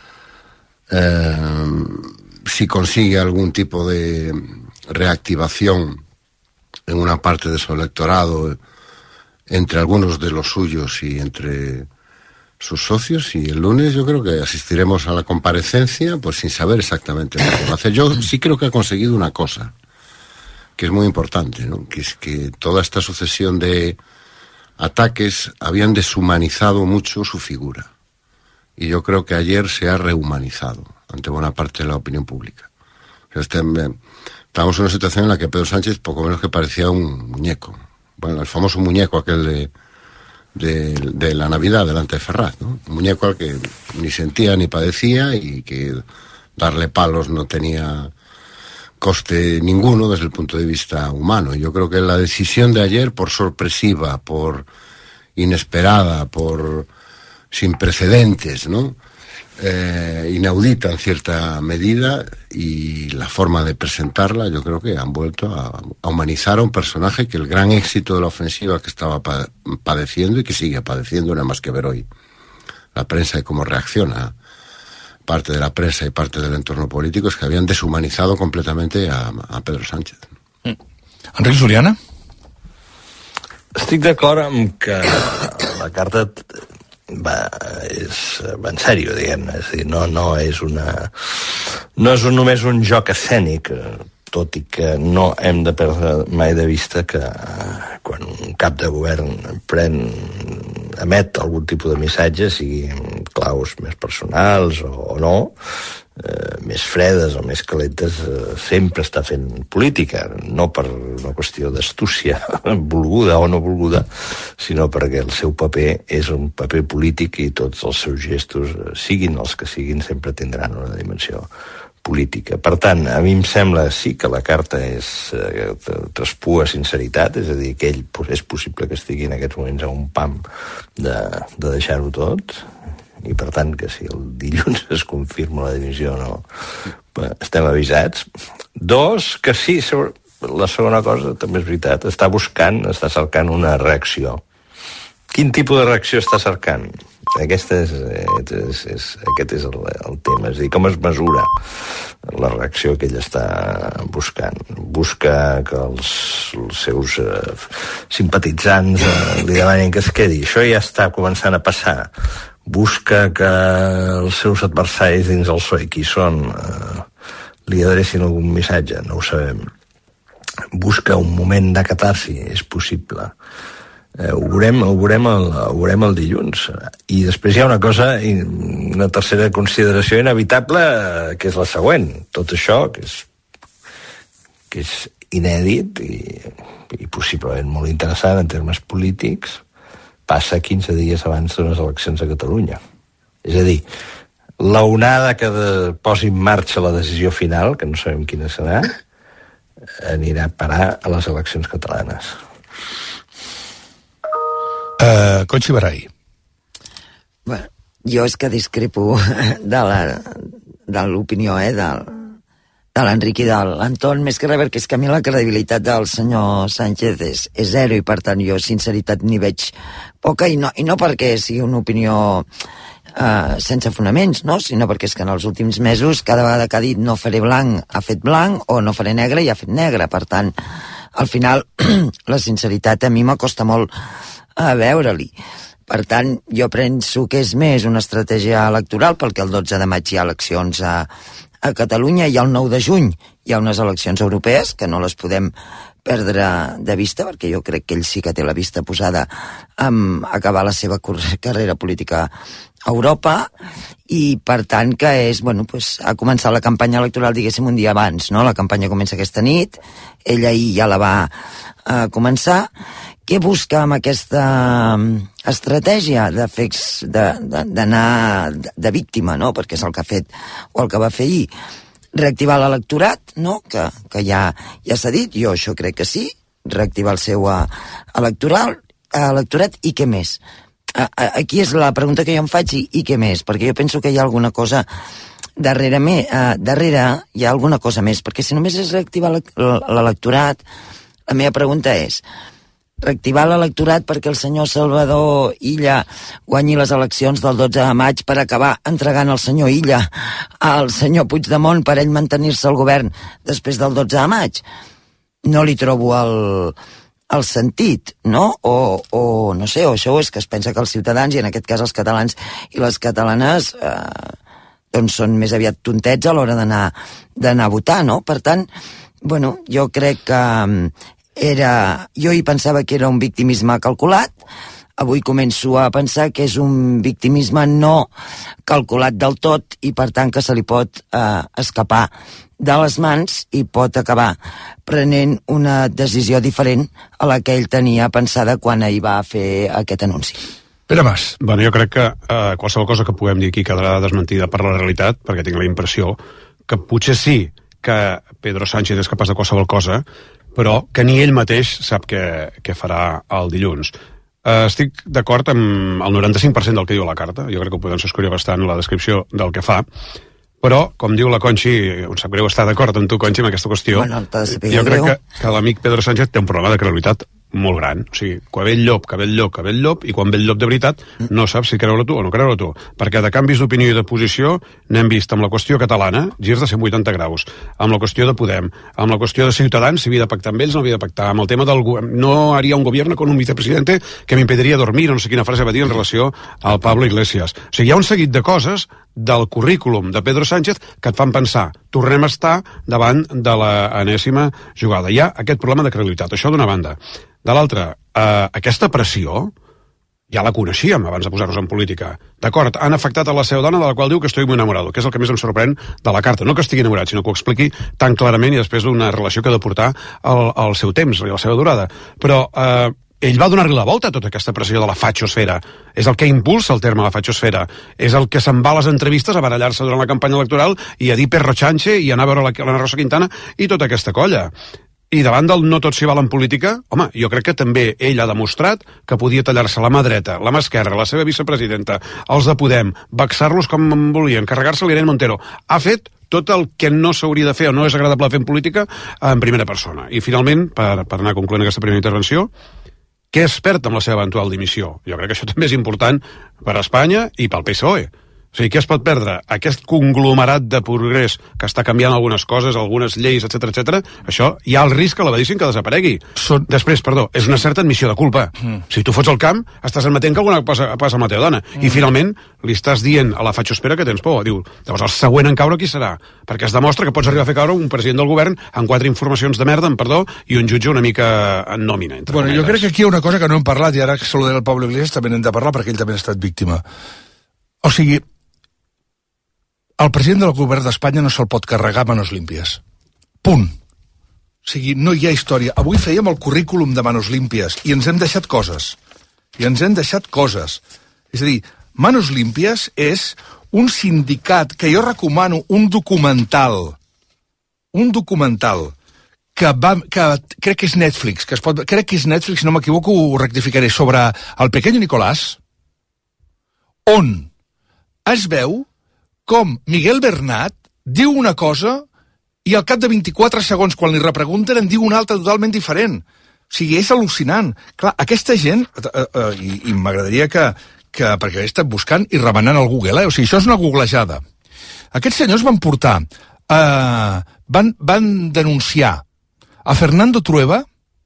eh, si consigue algún tipo de reactivación en una parte de su electorado, entre algunos de los suyos y entre sus socios, y el lunes yo creo que asistiremos a la comparecencia pues sin saber exactamente lo que va a hacer. Yo sí creo que ha conseguido una cosa que es muy importante, ¿no? Que es que toda esta sucesión de ataques habían deshumanizado mucho su figura, y yo creo que ayer se ha rehumanizado ante buena parte de la opinión pública. O sea, este, estábamos en una situación en la que Pedro Sánchez poco menos que parecía un muñeco, bueno, el famoso muñeco aquel de De, de la Navidad delante de Ferraz, ¿no? Un muñeco al que ni sentía ni padecía y que darle palos no tenía coste ninguno desde el punto de vista humano. Y yo creo que la decisión de ayer, por sorpresiva, por inesperada, por sin precedentes, ¿no? Eh, inaudita en cierta medida, y la forma de presentarla, yo creo que han vuelto a, a humanizar a un personaje que el gran éxito de la ofensiva que estaba pa padeciendo y que sigue padeciendo, nada más que ver hoy la prensa y cómo reacciona parte de la prensa y parte del entorno político, es que habían deshumanizado completamente a, a Pedro Sánchez. Mm. Enric Juliana? Estic d'acord amb que la carta va, és, va en sèrio, diguem-ne, és a dir, no, no és una no és un, només un joc escènic, tot i que no hem de perdre mai de vista que quan un cap de govern pren, emet algun tipus de missatge, sigui claus més personals o, o no, eh, més fredes o més calentes, eh, sempre està fent política, no per una qüestió d'astúcia volguda o no volguda, sinó perquè el seu paper és un paper polític, i tots els seus gestos, siguin els que siguin, sempre tindran una dimensió política. Per tant, a mi em sembla sí que la carta és eh, traspua sinceritat, és a dir, que ell és possible que estigui en aquests moments a un pam de, de deixar-ho tot, i per tant que si el dilluns es confirma la dimissió o no, estem avisats. Dos, que sí, la segona cosa també és veritat, està buscant, està cercant una reacció. Quin tipus de reacció està cercant? Aquesta és, és, és, aquest és el, el tema, és a dir, com es mesura la reacció que ell està buscant. Busca que els, els seus eh, simpatitzants eh, li demanin que es quedi. Això ja està començant a passar. Busca que els seus adversaris dins el P S O E, qui són, eh, li adrecin algun missatge, no ho sabem. Busca un moment de catarsi, és possible. Eh, ho, veurem, ho, veurem el, ho veurem el dilluns. I després hi ha una cosa, una tercera consideració inevitable, que és la següent. Tot això, que és, que és inèdit i, i possiblement molt interessant en termes polítics, passa quinze dies abans d'unes eleccions a Catalunya. És a dir, l'onada que de, posi en marxa la decisió final, que no sabem quina serà, anirà a parar a les eleccions catalanes. Uh, Conxi Barai. Bueno, jo és que discrepo de la de l'opinió eh, del, de l'Enric i de l'Anton, més que res, perquè és que a mi la credibilitat del senyor Sánchez és, és zero, i per tant jo sinceritat n'hi veig poca, i no, i no perquè sigui una opinió uh, sense fonaments, no? Sinó perquè és que en els últims mesos cada vegada que ha dit no faré blanc ha fet blanc, o no faré negre i ha fet negre. Per tant, al final la sinceritat a mi m'acosta molt a veure-li. Per tant, jo penso que és més una estratègia electoral, perquè el dotze de maig hi ha eleccions a, a Catalunya, i el nou de juny hi ha unes eleccions europees que no les podem perdre de vista, perquè jo crec que ell sí que té la vista posada en acabar la seva carrera política a Europa, i per tant que és, bueno, pues, ha començat la campanya electoral, diguéssim, un dia abans, no? La campanya comença aquesta nit, ell ahir ja la va uh, començar. Què busca amb aquesta estratègia de fer, d'anar de, de, de víctima, no? Perquè és el que ha fet, o el que va fer ahir, reactivar l'electorat, no? Que, que ja, ja s'ha dit, jo això crec que sí, reactivar el seu uh, electoral, uh, electorat, i què més? Uh, uh, aquí és la pregunta que jo em faig, i, i què més? Perquè jo penso que hi ha alguna cosa darrere, me, uh, darrere hi ha alguna cosa més, perquè si només és reactivar l'electorat, la meva pregunta és: reactivar l'electorat perquè el senyor Salvador Illa guanyi les eleccions del dotze de maig per acabar entregant el senyor Illa al senyor Puigdemont per ell mantenir-se al govern després del dotze de maig? No li trobo el, el sentit, no? O, o no sé, o això és que es pensa que els ciutadans, i en aquest cas els catalans i les catalanes, eh, doncs són més aviat tontets a l'hora d'anar d'anar a votar, no? Per tant, bueno, jo crec que era, jo hi pensava que era un victimisme calculat, avui començo a pensar que és un victimisme no calculat del tot, i per tant que se li pot eh, escapar de les mans i pot acabar prenent una decisió diferent a la que ell tenia pensada quan ell va fer aquest anunci. Pere Mas. Bueno, jo crec que eh, qualsevol cosa que puguem dir aquí quedarà desmentida per la realitat, perquè tinc la impressió que potser sí que Pedro Sánchez és capaç de qualsevol cosa, però que ni ell mateix sap què, què farà el dilluns. Uh, estic d'acord amb el noranta-cinc per cent del que diu la carta, jo crec que ho podem escollir bastant la descripció del que fa, però, com diu la Conxi, em sap greu estar d'acord amb tu, Conxi, en aquesta qüestió, bueno, jo crec que, que l'amic Pedro Sánchez té un problema de credibilitat molt gran. O sigui, quan ve el llop, que ve el llop, que ve el llop, i quan ve el llop de veritat, no saps si creure tu o no creure tu. Perquè de canvis d'opinió i de posició n'hem vist amb la qüestió catalana, girs de cent vuitanta graus, amb la qüestió de Podem, amb la qüestió de Ciutadans, si havia de pactar amb ells, no havia de pactar, amb el tema del no haria un govern con un vicepresidente que m'impediria dormir, o no sé quina frase va dir en relació al Pablo Iglesias. O sigui, hi ha un seguit de coses del currículum de Pedro Sánchez que et fan pensar, tornem a estar davant de l'enèsima jugada. Hi ha aquest problema de credibilitat, això d'una banda. De l'altra, eh, aquesta pressió ja la coneixíem abans de posar-nos en política. D'acord, han afectat a la seva dona, de la qual diu que estoy muy enamorado, que és el que més em sorprèn de la carta. No que estigui enamorat, sinó que ho expliqui tan clarament i després d'una relació que ha de portar el, el seu temps i la seva durada. Però eh, ell va donar-li la volta a tota aquesta pressió de la fatxosfera. És el que impulsa el terme la fatxosfera. És el que se'n va a les entrevistes a barallar-se durant la campanya electoral i a dir Perro Chanche i anar a veure la, la Rosa Quintana i tota aquesta colla. I davant del no tot s'hi val en política, home, jo crec que també ell ha demostrat que podia tallar-se la mà dreta, la mà esquerra, la seva vicepresidenta, els de Podem, vexar-los com en volien, carregar-se l'Irene Montero. Ha fet tot el que no s'hauria de fer o no és agradable fer en política en primera persona. I finalment, per, per anar concloent aquesta primera intervenció, què es perd amb la seva eventual dimissió? Jo crec que això també és important per a Espanya i pel P S O E. O sigui, què es pot perdre? Aquest conglomerat de progrés que està canviant algunes coses, algunes lleis, etcètera, etcètera, això hi ha el risc elevadíssim que desaparegui. Són... Després, perdó, és una certa admissió de culpa. Mm. Si tu fots el camp, estàs admetent que alguna cosa passa amb la teva dona. Mm. I finalment li estàs dient a la fatxospera que tens por. Diu, llavors el següent en caure qui serà? Perquè es demostra que pots arribar a fer caure un president del govern amb quatre informacions de merda, en perdó, i un jutge una mica en nòmina. Bueno, jo crec que aquí hi ha una cosa que no hem parlat, i ara que saludem el Pablo Iglesias també n'hem de parlar perquè ell també ha estat víctima. O sigui, el president del govern d'Espanya no se'l pot carregar a manos límpies. Punt. O sigui, no hi ha història. Avui fèiem el currículum de manos límpies i ens hem deixat coses. I ens hem deixat coses. És a dir, Manos Límpies és un sindicat que jo recomano un documental. Un documental que, va, que crec que és Netflix, que es pot, crec que és Netflix, si no m'equivoco, ho rectificaré, sobre el pequeño Nicolás, on es veu com Miguel Bernat diu una cosa i al cap de vint-i-quatre segons, quan li repregunten, en diu una altra totalment diferent. O sigui, és al·lucinant. Clar, aquesta gent, eh, eh, i, i m'agradaria que, que, perquè he estat buscant i remenant al Google, eh? O sigui, això és una googlejada. Aquests senyors van portar, eh, van, van denunciar a Fernando Trueba,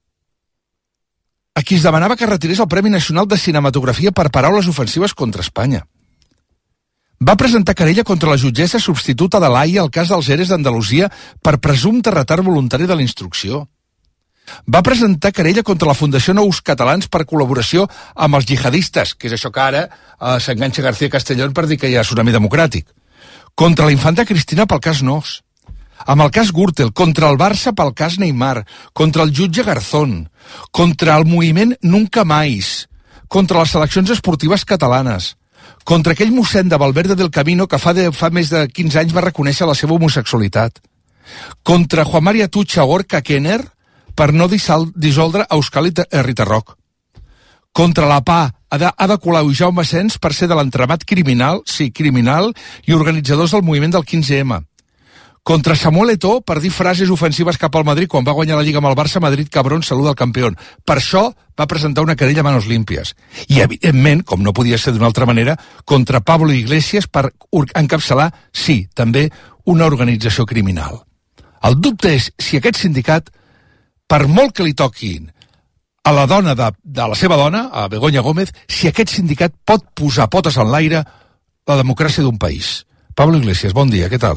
a qui es demanava que retirés el Premi Nacional de Cinematografia per paraules ofensives contra Espanya. Va presentar querella contra la jutgessa substituta de l'A I A al cas dels ERES d'Andalusia per presumpte retard voluntari de la instrucció. Va presentar querella contra la Fundació Nous Catalans per col·laboració amb els jihadistes, que és això que ara eh, s'enganxa García Castellón per dir que hi ha tsunami democràtic. Contra la infanta Cristina pel cas Nos. Amb el cas Gürtel, contra el Barça pel cas Neymar, contra el jutge Garzón, contra el moviment Nunca Mais, contra les seleccions esportives catalanes, contra aquell mossèn de Valverde del Camino que fa, de, fa més de quinze anys va reconèixer la seva homosexualitat, contra Juan María Tucha Gorka Kenner per no dissol, dissoldre Euskal Herritarrok, contra la P A, Ada, Ada Colau i Jaume Sens per ser de l'entramat criminal, sí, criminal, i organitzadors del moviment del quinze ema, contra Samuel Eto'o per dir frases ofensives cap al Madrid quan va guanyar la Lliga amb el Barça, Madrid cabrón, saluda al campió. Per això va presentar una querella a manos límpies. I, evidentment, com no podia ser d'una altra manera, contra Pablo Iglesias per encapçalar, sí, també una organització criminal. El dubte és si aquest sindicat, per molt que li toquin a la dona de, de la seva dona, a Begoña Gómez, si aquest sindicat pot posar potes en l'aire la democràcia d'un país. Pablo Iglesias, bon dia, què tal?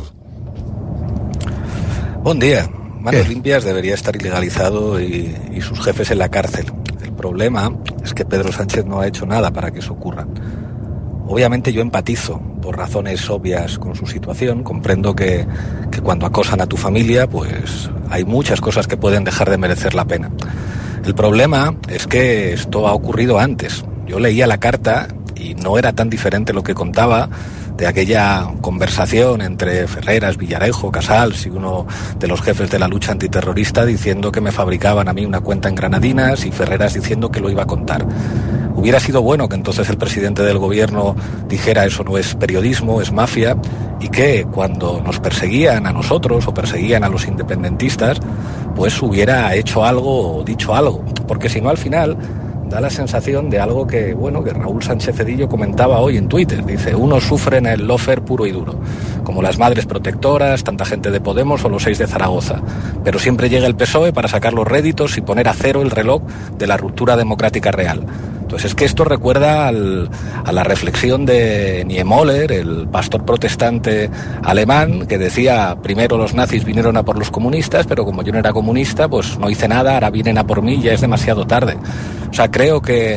Buen día. Manos ¿Qué? Limpias debería estar ilegalizado y, y sus jefes en la cárcel. El problema es que Pedro Sánchez no ha hecho nada para que eso ocurra. Obviamente yo empatizo por razones obvias con su situación. Comprendo que, que cuando acosan a tu familia, pues hay muchas cosas que pueden dejar de merecer la pena. El problema es que esto ha ocurrido antes. Yo leía la carta y no era tan diferente lo que contaba de aquella conversación entre Ferreras, Villarejo, Casals y uno de los jefes de la lucha antiterrorista diciendo que me fabricaban a mí una cuenta en Granadinas y Ferreras diciendo que lo iba a contar. Hubiera sido bueno que entonces el presidente del gobierno dijera eso no es periodismo, es mafia, y que cuando nos perseguían a nosotros o perseguían a los independentistas, pues hubiera hecho algo o dicho algo, porque si no al final da la sensación de algo que, bueno, que Raúl Sánchez Cedillo comentaba hoy en Twitter. Dice, unos sufren el lawfare puro y duro, como las madres protectoras, tanta gente de Podemos o los seis de Zaragoza. Pero siempre llega el P S O E para sacar los réditos y poner a cero el reloj de la ruptura democrática real. Entonces es que esto recuerda al, a la reflexión de Niemöller, el pastor protestante alemán, que decía, primero los nazis vinieron a por los comunistas, pero como yo no era comunista, pues no hice nada, ahora vienen a por mí, ya es demasiado tarde. O sea, creo que,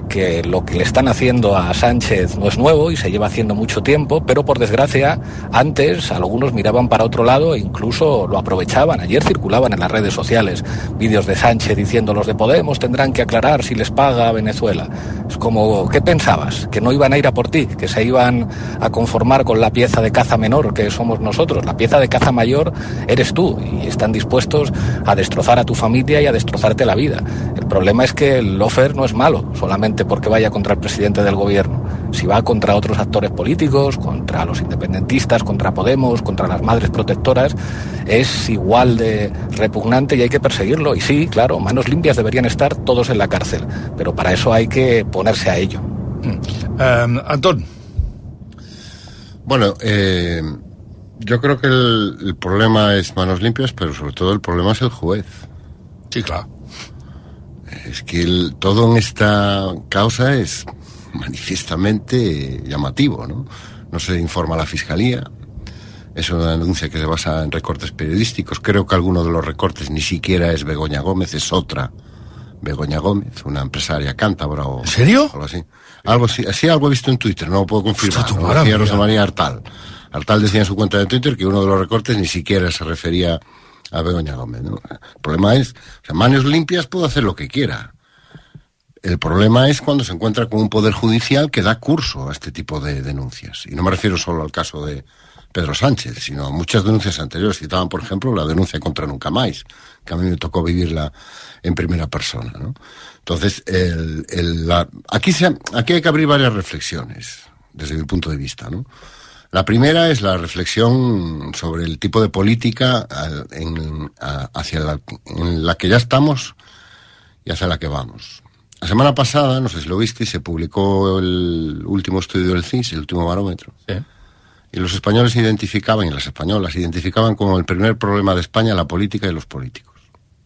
que lo que le están haciendo a Sánchez no es nuevo y se lleva haciendo mucho tiempo, pero por desgracia antes algunos miraban para otro lado e incluso lo aprovechaban. Ayer circulaban en las redes sociales vídeos de Sánchez diciendo los de Podemos tendrán que aclarar si les paga a Venezuela. Es como, ¿qué pensabas? ¿Que no iban a ir a por ti? ¿Que se iban a conformar con la pieza de caza menor que somos nosotros? La pieza de caza mayor eres tú y están dispuestos a destrozar a tu familia y a destrozarte la vida. El problema es que el lofer no es malo solamente porque vaya contra el presidente del gobierno. Si va contra otros actores políticos, contra los independentistas, contra Podemos, contra las madres protectoras, es igual de repugnante y hay que perseguirlo. Y sí, claro, manos limpias deberían estar todos en la cárcel, pero para eso hay que ponerse a ello. Mm. Um, Antón. Bueno, eh, yo creo que el, el problema es manos limpias, pero sobre todo el problema es el juez. Sí, claro. Es que el, todo en esta causa es manifiestamente llamativo, ¿no? No se informa a la Fiscalía, es una denuncia que se basa en recortes periodísticos. Creo que alguno de los recortes ni siquiera es Begoña Gómez, es otra Begoña Gómez, una empresaria cántabra o... ¿En serio? Algo así. Algo así, así algo he visto en Twitter, no lo puedo confirmar. Hostia, lo decía Rosa María Artal. Artal decía en su cuenta de Twitter que uno de los recortes ni siquiera se refería a Begoña Gómez, ¿no? El problema es, o sea, manos limpias puedo hacer lo que quiera. El problema es cuando se encuentra con un poder judicial que da curso a este tipo de denuncias. Y no me refiero solo al caso de Pedro Sánchez, sino a muchas denuncias anteriores. Citaban, por ejemplo, la denuncia contra Nunca Más, que a mí me tocó vivirla en primera persona, ¿no? Entonces, el, el, la, aquí, se, aquí hay que abrir varias reflexiones, desde mi punto de vista, ¿no? La primera es la reflexión sobre el tipo de política en, a, hacia la, en la que ya estamos y hacia la que vamos. La semana pasada, no sé si lo viste, se publicó el último estudio del C I S, el último barómetro. Sí. Y los españoles identificaban, y las españolas identificaban como el primer problema de España la política y los políticos.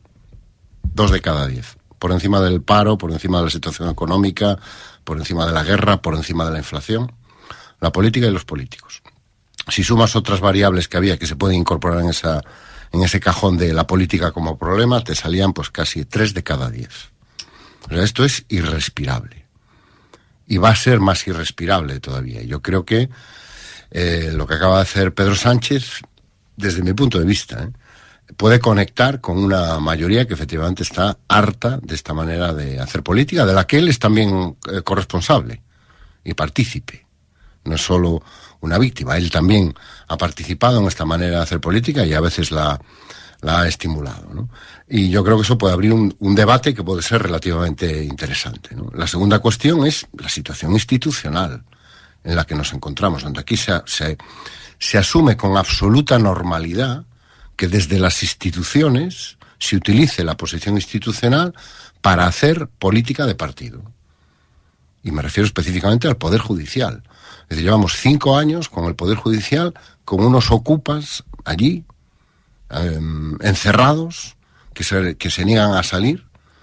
Dos de cada diez. Por encima del paro, por encima de la situación económica, por encima de la guerra, por encima de la inflación. La política y los políticos. Si sumas otras variables que había que se pueden incorporar en esa en ese cajón de la política como problema, te salían pues casi tres de cada diez. O sea, esto es irrespirable. Y va a ser más irrespirable todavía. Yo creo que eh, lo que acaba de hacer Pedro Sánchez, desde mi punto de vista, ¿eh? puede conectar con una mayoría que efectivamente está harta de esta manera de hacer política, de la que él es también eh, corresponsable y partícipe. No es solo una víctima, él también ha participado en esta manera de hacer política y a veces la, la ha estimulado, ¿no? Y yo creo que eso puede abrir un, un debate que puede ser relativamente interesante, ¿no? La segunda cuestión es la situación institucional en la que nos encontramos, donde aquí se, se, se asume con absoluta normalidad que desde las instituciones se utilice la posición institucional para hacer política de partido. Y me refiero específicamente al Poder Judicial. Es decir, llevamos cinco años con el Poder Judicial, con unos ocupas allí, eh, encerrados, que se, que se niegan a salir,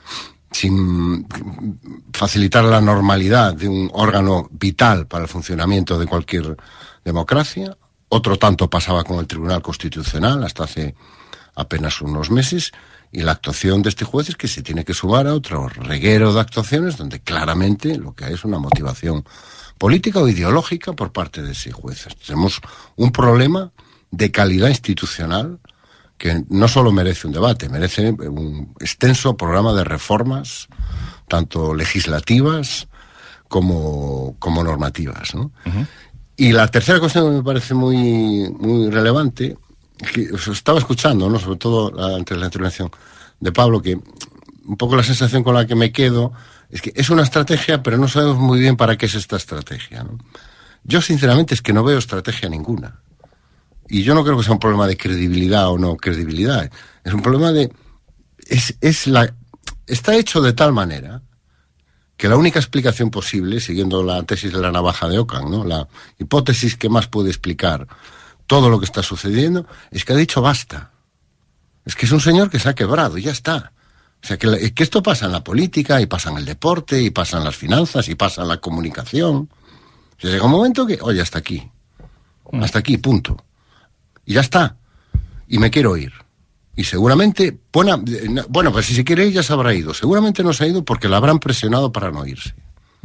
sin facilitar la normalidad de un órgano vital para el funcionamiento de cualquier democracia. Otro tanto pasaba con el Tribunal Constitucional hasta hace apenas unos meses, y la actuación de este juez es que se tiene que sumar a otro reguero de actuaciones donde claramente lo que hay es una motivación política o ideológica por parte de ese juez. Tenemos un problema de calidad institucional que no solo merece un debate, merece un extenso programa de reformas, tanto legislativas como, como normativas, ¿no? Uh-huh. Y la tercera cuestión que me parece muy, muy relevante, que os estaba escuchando, ¿no? Sobre todo antes de la intervención de Pablo, que un poco la sensación con la que me quedo es que es una estrategia, pero no sabemos muy bien para qué es esta estrategia, ¿no? Yo sinceramente es que no veo estrategia ninguna. Y yo no creo que sea un problema de credibilidad o no credibilidad. Es un problema de... Es, es la, está hecho de tal manera que la única explicación posible, siguiendo la tesis de la navaja de Ockham, ¿no? La hipótesis que más puede explicar todo lo que está sucediendo, es que ha dicho basta. Es que es un señor que se ha quebrado y ya está. O sea, que, que esto pasa en la política, y pasa en el deporte, y pasa en las finanzas, y pasa en la comunicación. O sea, llega un momento que, oye, hasta aquí. Hasta aquí, punto. Y ya está. Y me quiero ir. Y seguramente, buena, bueno, pues si se quiere ir ya se habrá ido. Seguramente no se ha ido porque la habrán presionado para no irse.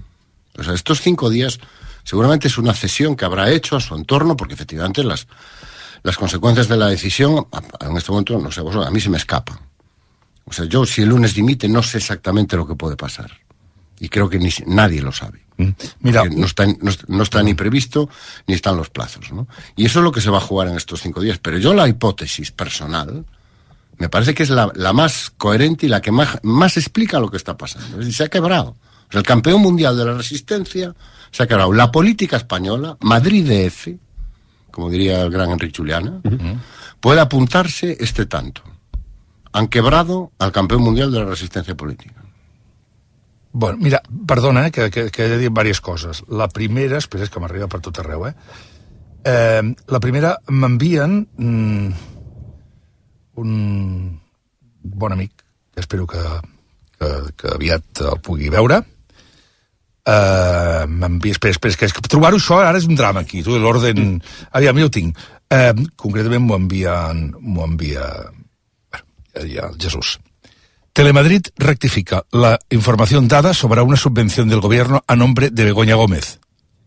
O sea, estos cinco días seguramente es una cesión que habrá hecho a su entorno, porque efectivamente las, las consecuencias de la decisión, en este momento, no sé, a mí se me escapan. O sea, yo si el lunes dimite no sé exactamente lo que puede pasar. Y creo que ni, nadie lo sabe. Mm. Mira, no está, no, no está ni previsto ni están los plazos, ¿no? Y eso es lo que se va a jugar en estos cinco días. Pero yo la hipótesis personal me parece que es la, la más coherente y la que más, más explica lo que está pasando. Es decir, se ha quebrado. O sea, el campeón mundial de la resistencia se ha quebrado. La política española, Madrid D F, como diría el gran Enrique Juliana, uh-huh. puede apuntarse este tanto. Han quebrado al campeón mundial de la resistencia política. Bueno, mira, perdona, eh, que, que, que he de dir diverses coses. La primera, espera, és que m'arriba per tot arreu, eh? eh la primera, m'envien mm, un bon amic, que espero que, que, que aviat el pugui veure. Eh, m'envia, espera, espera, que, que trobar-ho això ara és un drama aquí, tu, l'ordre... Aviam, jo ho tinc. Eh, concretament m'ho envien... M'ho envia... Bueno, ja, ja, el Jesús. Telemadrid rectifica la información dada sobre una subvención del gobierno a nombre de Begoña Gómez.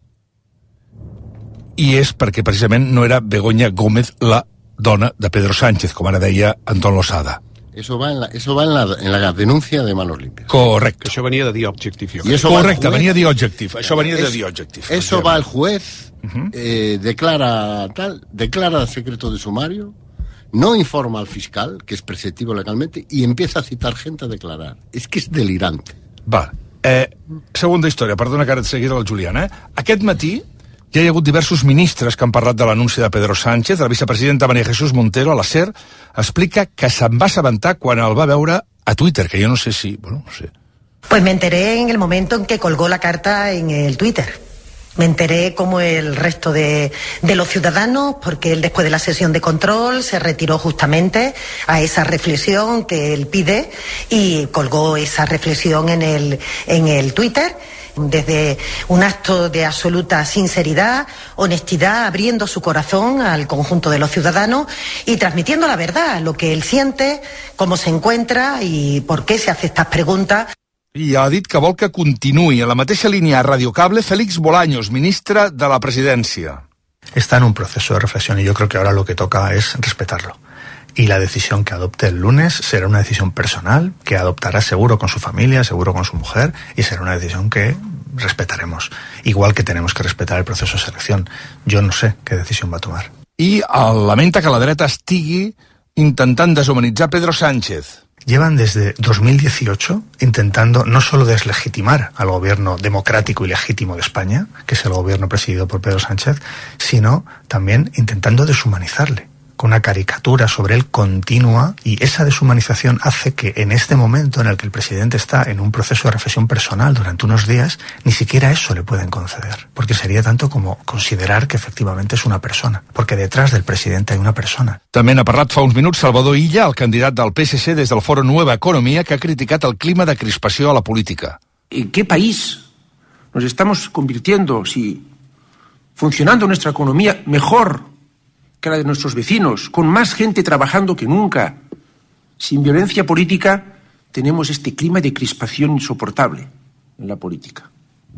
I és perquè precisament no era Begoña Gómez la dona de Pedro Sánchez, com ara deia Anton Losada. Eso va en la, eso va en la, en la denuncia de Manos Limpias. Correcto. Això venia de The Objective. Y eso Correcte, va venia de The Objective. Això venia es, de The Objective. Eso va al juez, uh-huh. eh, declara tal, declara secreto de sumario, no informa al fiscal, que es preceptivo legalmente, y empieza a citar gente a declarar. Es que és delirante. Va. Eh, segunda història, perdona que ara et seguiré el Julián, eh? Aquest matí ja hi ha hagut diversos ministres que han parlat de l'anunci de Pedro Sánchez. La vicepresidenta María Jesús Montero, a la SER, explica que se'n va assabentar quan el va veure a Twitter, que jo no sé si... Bueno, no sé. Pues me enteré en el momento en que colgó la carta en el Twitter. Me enteré como el resto de, de los ciudadanos, porque él después de la sesión de control se retiró justamente a esa reflexión que él pide y colgó esa reflexión en el, en el Twitter. Desde un acto de absoluta sinceridad, honestidad, abriendo su corazón al conjunto de los ciudadanos y transmitiendo la verdad, lo que él siente, cómo se encuentra y por qué se hace estas preguntas. I ha dit que vol que continuï en la mateixa línia a Radiocable Félix Bolaños, ministre de la Presidencia. Está en un proceso de reflexión y yo creo que ahora lo que toca es respetarlo. Y la decisión que adopte el lunes será una decisión personal, que adoptará seguro con su familia, seguro con su mujer, y será una decisión que respetaremos. Igual que tenemos que respetar el proceso de selección. Yo no sé qué decisión va a tomar. I lamenta que la dreta estigui intentant deshumanitzar Pedro Sánchez. Llevan desde dos mil dieciocho intentando no solo deslegitimar al gobierno democrático y legítimo de España, que es el gobierno presidido por Pedro Sánchez, sino también intentando deshumanizarle, con una caricatura sobre él continua, y esa deshumanización hace que en este momento en el que el presidente está en un proceso de reflexión personal durante unos días, ni siquiera eso le pueden conceder, porque sería tanto como considerar que efectivamente es una persona, porque detrás del presidente hay una persona. També n'ha parlat fa uns minuts Salvador Illa, el candidat del P S C des del Foro Nueva Economía, que ha criticat el clima de crispació a la política. ¿En qué país nos estamos convirtiendo si funcionando nuestra economía mejor que la de nuestros vecinos, con más gente trabajando que nunca, sin violencia política, tenemos este clima de crispación insoportable en la política?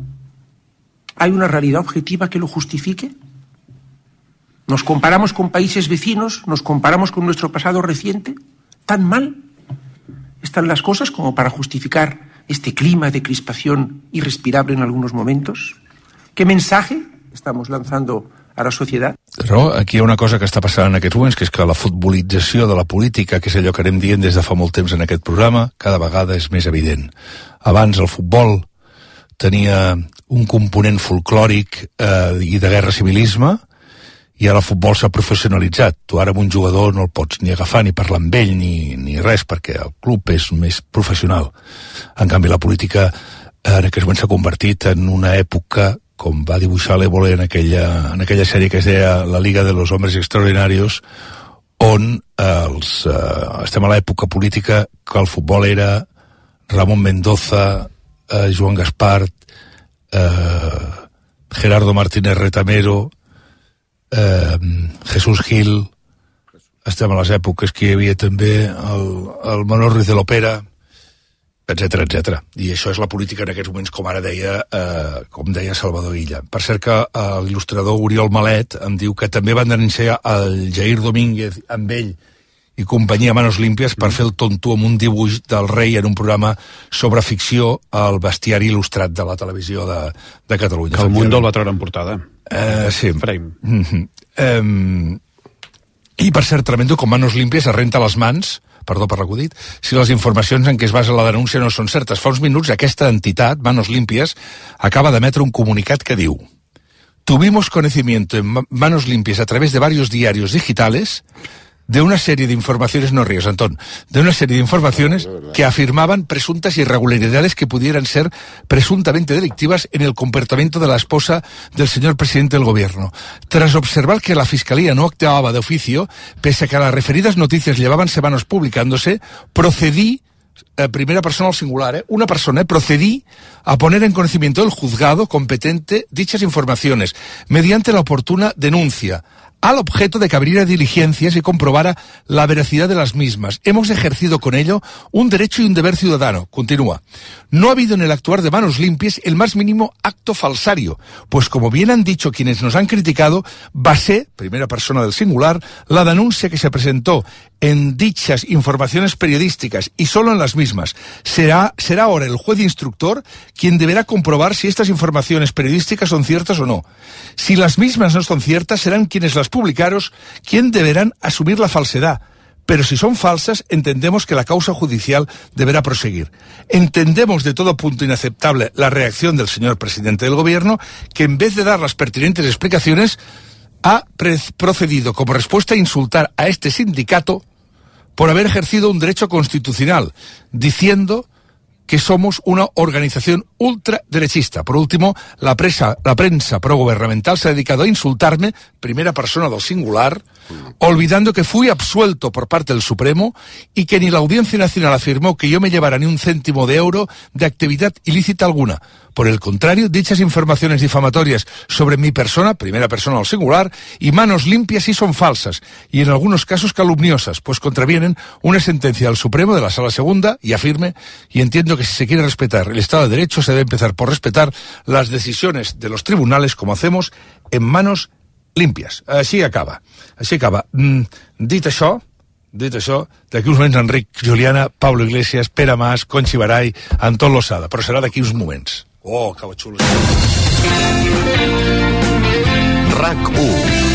¿Hay una realidad objetiva que lo justifique? ¿Nos comparamos con países vecinos? ¿Nos comparamos con nuestro pasado reciente? ¿Tan mal están las cosas como para justificar este clima de crispación irrespirable en algunos momentos? ¿Qué mensaje estamos lanzando a la societat? Però aquí hi ha una cosa que està passant en aquests moments, que és que la futbolització de la política, que és allò que anem dient des de fa molt temps en aquest programa, cada vegada és més evident. Abans el futbol tenia un component folclòric eh, i de guerra civilisme, i ara el futbol s'ha professionalitzat. Tu ara amb un jugador no el pots ni agafar ni parlar amb ell ni, ni res, perquè el club és més professional. En canvi la política en aquest moment s'ha convertit en una època, com va dibuixar l'Évole en aquella, en aquella sèrie que es deia La Liga de los Hombres Extraordinarios, on eh, els, eh, estem a l'època política que el futbol era Ramon Mendoza, eh, Joan Gaspart, eh, Gerardo Martínez Retamero, eh, Jesús Gil. Estem a les èpoques que hi havia també el, el Manol Ruiz de l'Opera, etcètera, etcètera. I això és la política en aquests moments, com ara deia, eh, com deia Salvador Illa. Per cert que eh, l'il·lustrador Oriol Malet em diu que també van denunciar el Jair Domínguez amb ell i companyia Manos Límpies per fer el tonto amb un dibuix del rei en un programa sobre ficció al bestiari il·lustrat de la televisió de, de Catalunya. Que el Mundo el va treure en portada. Eh, sí. Frame. Mm-hmm. Eh, I per cert, tremendo com Manos Límpies es renta les mans, perdó per l'acudit, si les informacions en què es basa la denúncia no són certes. Fa uns minuts aquesta entitat, Manos Límpies, acaba d'emetre un comunicat que diu: tuvimos conocimiento en Manos Límpies a través de varios diarios digitales de una serie de informaciones, no ríes, Antón, de una serie de informaciones que afirmaban presuntas irregularidades que pudieran ser presuntamente delictivas en el comportamiento de la esposa del señor presidente del gobierno. Tras observar que la Fiscalía no actuaba de oficio, pese a que las referidas noticias llevaban semanas publicándose, procedí, eh, primera persona al singular, eh, una persona, eh, procedí a poner en conocimiento del juzgado competente dichas informaciones, mediante la oportuna denuncia, al objeto de que abriera diligencias y comprobara la veracidad de las mismas. Hemos ejercido con ello un derecho y un deber ciudadano. Continúa. No ha habido en el actuar de Manos Límpies el más mínimo acto falsario, pues como bien han dicho quienes nos han criticado, basé, primera persona del singular, la denuncia que se presentó en dichas informaciones periodísticas y solo en las mismas. Será, será ahora el juez instructor quien deberá comprobar si estas informaciones periodísticas son ciertas o no. Si las mismas no son ciertas, serán quienes las publicaron quien deberán asumir la falsedad. Pero si son falsas, entendemos que la causa judicial deberá proseguir. Entendemos de todo punto inaceptable la reacción del señor presidente del gobierno, que en vez de dar las pertinentes explicaciones, ha procedido como respuesta a insultar a este sindicato por haber ejercido un derecho constitucional, diciendo que somos una organización ultraderechista. Por último, la, presa, la prensa progubernamental se ha dedicado a insultarme, primera persona del singular, olvidando que fui absuelto por parte del Supremo y que ni la Audiencia Nacional afirmó que yo me llevara ni un céntimo de euro de actividad ilícita alguna. Por el contrario, dichas informaciones difamatorias sobre mi persona, primera persona al singular, y Manos Límpias sí son falsas, y en algunos casos calumniosas, pues contravienen una sentencia del Supremo de la Sala Segunda, y afirme, y entiendo que si se quiere respetar el Estado de Derecho, se debe empezar por respetar las decisiones de los tribunales, como hacemos en Manos Límpias. Així acaba. Així acaba. Mm, dit això, dit això, d'aquí uns moments Enric Juliana, Pablo Iglesias, Pere Mas, Conchi Barai, Anton Losada, però serà d'aquí uns moments. Oh, que xulo. RAC u.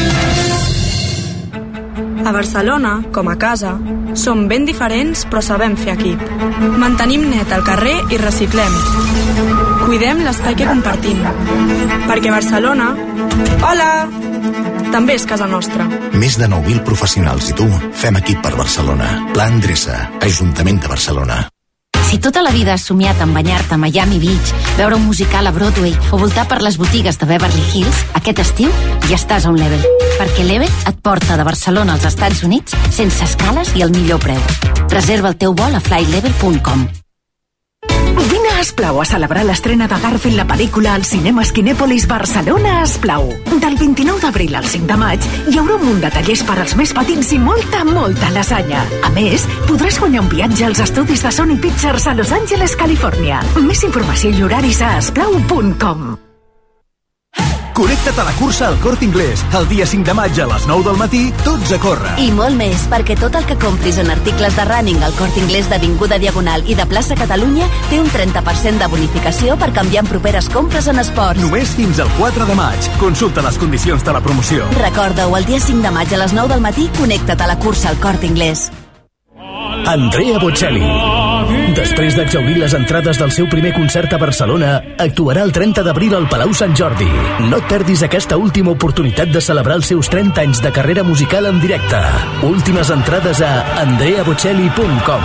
A Barcelona, com a casa, som ben diferents però sabem fer equip. Mantenim net el carrer i reciclem. Cuidem l'espai que compartim. Perquè Barcelona, hola, també és casa nostra. Més de nou mil professionals i tu fem equip per Barcelona. Pla Endreça, Ajuntament de Barcelona. Si tota la vida has somiat en banyar-te a Miami Beach, veure un musical a Broadway o voltar per les botigues de Beverly Hills, aquest estiu ja estàs a un Level. Perquè Level et porta de Barcelona als Estats Units sense escales i al millor preu. Reserva el teu vol a flightlevel punt com. Vine a Esplau a celebrar l'estrena de Garfield, la pel·lícula al Cinemes Kinèpolis Barcelona a Esplau. Del vint-i-nou d'abril al cinc de maig hi haurà un munt de tallers per als més petits i molta, molta lasanya. A més, podràs guanyar un viatge als estudis de Sony Pictures a Los Angeles, Califòrnia. Més informació i horaris a esplau punt com. Connecta't a la cursa al Corte Inglés. El dia cinc de maig a les nou del matí, tots a córrer. I molt més, perquè tot el que compris en articles de running al Corte Inglés d'Avinguda Diagonal i de Plaça Catalunya té un trenta per cent de bonificació per canviar en properes compres en esports. Només fins al quatre de maig. Consulta les condicions de la promoció. Recorda-ho, el dia cinc de maig a les nou del matí, connecta't a la cursa al Corte Inglés. Andrea Bocelli. Després d'exhaurir les entrades del seu primer concert a Barcelona, actuarà el trenta d'abril al Palau Sant Jordi. No et perdis aquesta última oportunitat de celebrar els seus trenta anys de carrera musical en directe. Últimes entrades a andrea bocelli punt com.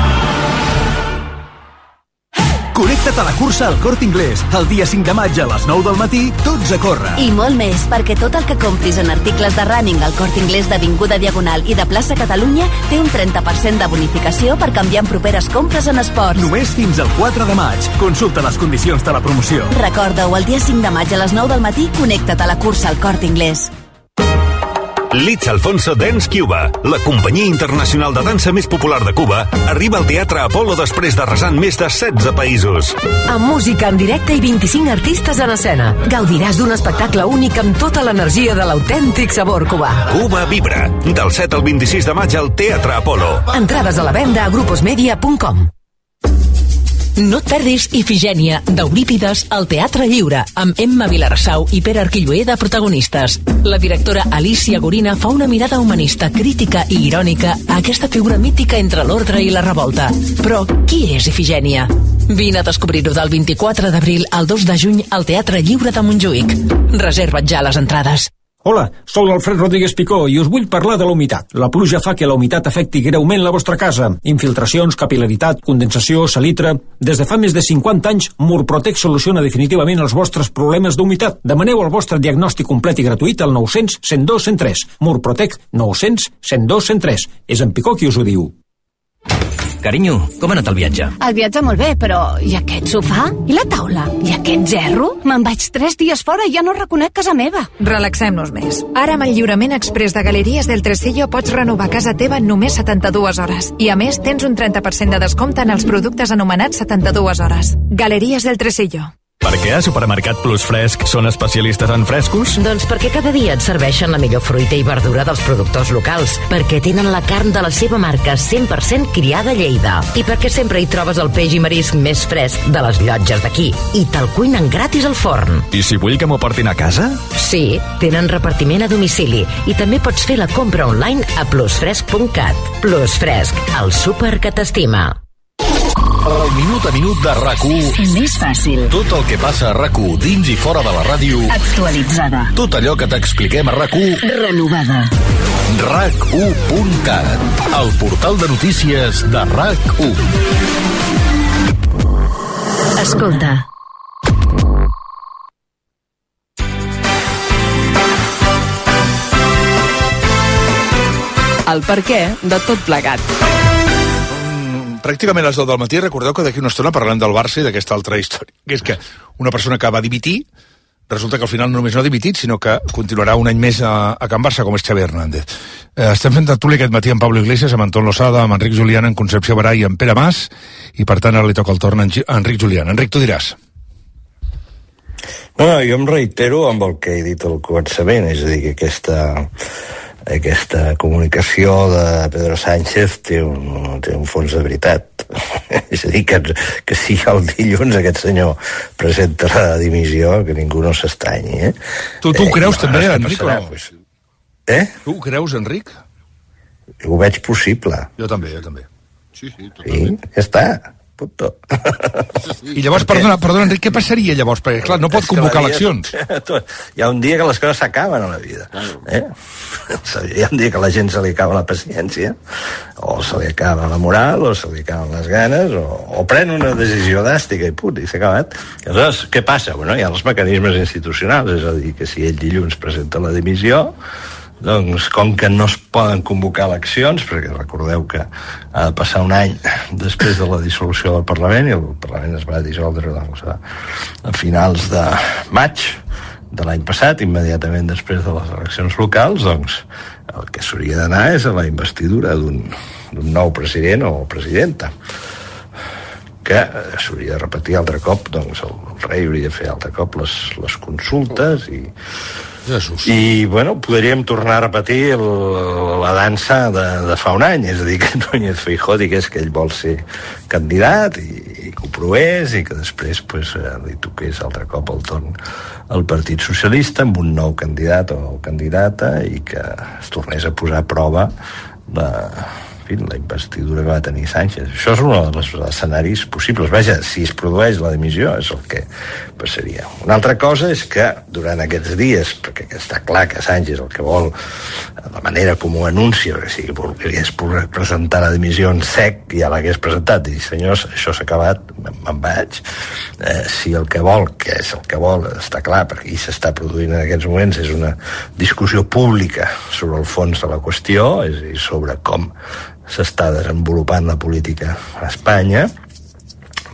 Connecta't a la cursa al Corte Inglés. El dia cinc de maig a les nou del matí, tots a córrer. I molt més, perquè tot el que compris en articles de running al Corte Inglés d'Avinguda Diagonal i de Plaça Catalunya té un trenta per cent de bonificació per canviar en properes compres en esports. Només fins al quatre de maig. Consulta les condicions de la promoció. Recorda-ho, el dia cinc de maig a les nou del matí, connecta't a la cursa al Corte Inglés. Litz Alfonso Dance Cuba, la companyia internacional de dansa més popular de Cuba, arriba al Teatre Apolo després d'arrasar en més de setze països. Amb música en directe i vint-i-cinc artistes en escena. Gaudiràs d'un espectacle únic amb tota l'energia de l'autèntic sabor cubà. Cuba Vibra, del set al vint-i-sis de maig al Teatre Apolo. Entrades a la venda a gruposmedia punt com. No et perdis Ifigènia, d'Eurípides, al Teatre Lliure, amb Emma Vilarassau i Pere Arquilloé de protagonistes. La directora Alicia Gorina fa una mirada humanista, crítica i irònica a aquesta figura mítica entre l'ordre i la revolta. Però qui és Ifigènia? Vine a descobrir-ho del vint-i-quatre d'abril al dos de juny al Teatre Lliure de Montjuïc. Reserva't ja les entrades. Hola, sóc l'Alfred Rodríguez Picó i us vull parlar de la humitat. La pluja fa que la humitat afecti greument la vostra casa. Infiltracions, capil·laritat, condensació, salitre... Des de fa més de cinquanta anys, Murprotec soluciona definitivament els vostres problemes d'humitat. Demaneu el vostre diagnòstic complet i gratuït al nou cents, cent dos, cent tres. Murprotec nou cents, cent dos, cent tres. És en Picó qui us ho diu. Carinyo, com ha anat el viatge? El viatge molt bé, però i aquest sofà? I la taula? I aquest gerro? Me'n vaig tres dies fora i ja no reconec casa meva. Relaxem-nos més. Ara amb el lliurament express de Galeries del Tresillo pots renovar casa teva en només setanta-dues hores. I a més tens un trenta per cent de descompte en els productes anomenats setanta-dues hores. Galeries del Tresillo. Per què a Supermercat Plus Fresc són especialistes en frescos? Doncs perquè cada dia et serveixen la millor fruita i verdura dels productors locals, perquè tenen la carn de la seva marca cent per cent criada a Lleida, i perquè sempre hi trobes el peix i marisc més fresc de les llotges d'aquí, i te'l cuinen gratis al forn. I si vull que m'ho portin a casa? Sí, tenen repartiment a domicili, i també pots fer la compra online a plusfresc punt cat. Plus Fresc, el súper que t'estima. El minut a minut de RAC u. Més fàcil. Tot el que passa a RAC u dins i fora de la ràdio. Actualitzada. Tot allò que t'expliquem a RAC u. Renovada. RAC u punt cat. El portal de notícies de RAC u. Escolta. El perquè de tot plegat. Pràcticament a les deu del matí, recordeu que d'aquí una estona parlem del Barça i d'aquesta altra història, que és que una persona que va dimitir, resulta que al final no només no ha dimitit, sinó que continuarà un any més a, a Can Barça, com és Xavi Hernández. Eh, estem fent tertúlia aquest matí amb Pablo Iglesias, amb Anton Losada, amb Enric Julián, amb Concepció Barà i amb Pere Mas, i per tant ara li toca el torn a Enric Julián. Enric, tu diràs. No, no, jo em reitero amb el que he dit al començament, és a dir, que aquesta... aquesta comunicació de Pedro Sánchez té un, té un fons de veritat. És a dir, que, que si el dilluns aquest senyor presenta la dimissió, que ningú no s'estranyi. Eh? Tu, tu ho creus eh, també, Enric? Passarà, o no? Pues... Eh? Tu ho creus, Enric? Ho veig possible. Jo també, jo també. Sí, sí, totalment. Sí, ja està. Punto. I llavors, perdona, perdona, Enric, què passaria llavors? Perquè, clar, no pot convocar eleccions. Hi ha un dia que les coses s'acaben a la vida. Eh? Hi ha un dia que a la gent se li acaba la paciència, o se li acaba la moral, o se li acaben les ganes, o, o pren una decisió dràstica i punt, i s'ha acabat. I aleshores, què passa? Bueno, hi ha els mecanismes institucionals, és a dir, que si ell dilluns presenta la dimissió, doncs com que no es poden convocar eleccions, perquè recordeu que ha de passar un any després de la dissolució del Parlament, i el Parlament es va dissoldre doncs, a finals de maig de l'any passat, immediatament després de les eleccions locals, doncs el que s'hauria d'anar és a la investidura d'un nou president o presidenta, que s'hauria de repetir altre cop, doncs el, el rei hauria de fer altre cop les, les consultes i Jesús. I, bueno, podríem tornar a repetir el, la dansa de, de fa un any, és a dir, que Núñez Feijóo digués que ell vol ser candidat i, i que ho provés i que després pues, li toqués altre cop el torn al Partit Socialista amb un nou candidat o candidata i que es tornés a posar a prova la, en fi, la investidura que va tenir Sánchez. Això és un dels escenaris possibles. Vaja, si es produeix la dimissió és el que passaria. Una altra cosa és que durant aquests dies, perquè està clar que Sánchez el que vol, la manera com ho anuncia, que si volgués presentar la dimissió en sec, ja l'hagués presentat, i senyors, això s'ha acabat, me'n vaig. Eh, si el que vol, que és el que vol, està clar, perquè hi s'està produint en aquests moments, és una discussió pública sobre el fons de la qüestió, és a dir, sobre com s'està desenvolupant la política a Espanya,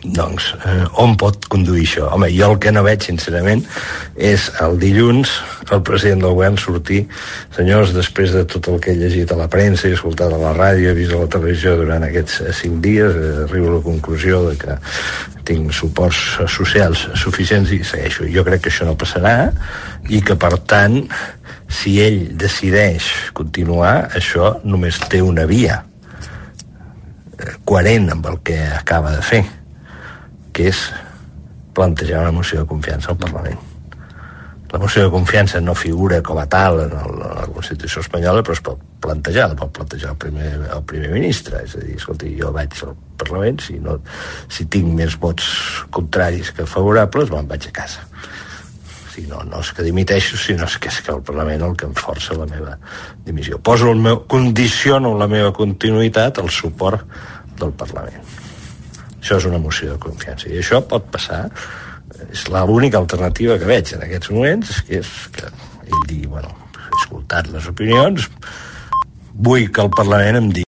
doncs eh, on pot conduir això? Home, jo el que no veig sincerament és el dilluns el president del govern sortir, senyors, després de tot el que he llegit a la premsa i escoltat a la ràdio, he vist a la televisió durant aquests cinc dies, eh, arribo a la conclusió de que tinc suports socials suficients i segueixo. Jo crec que això no passarà i que per tant si ell decideix continuar, això només té una via eh, coherent amb el que acaba de fer, que és plantejar una moció de confiança al Parlament. La moció de confiança no figura com a tal en, el, en la Constitució espanyola, però es pot plantejar, la pot plantejar el primer, el primer ministre. És a dir, escolti, jo vaig al Parlament, si, no, si tinc més vots contraris que favorables, me'n vaig a casa. Si no, no és que dimiteixo, sinó que és que el Parlament el que em força la meva dimissió. Poso el meu, condiciono la meva continuïtat al suport del Parlament. Això és una moció de confiança. I això pot passar. És l'única alternativa que veig en aquests moments, que és que ell digui, bueno, he escoltat les opinions, vull que el Parlament em digui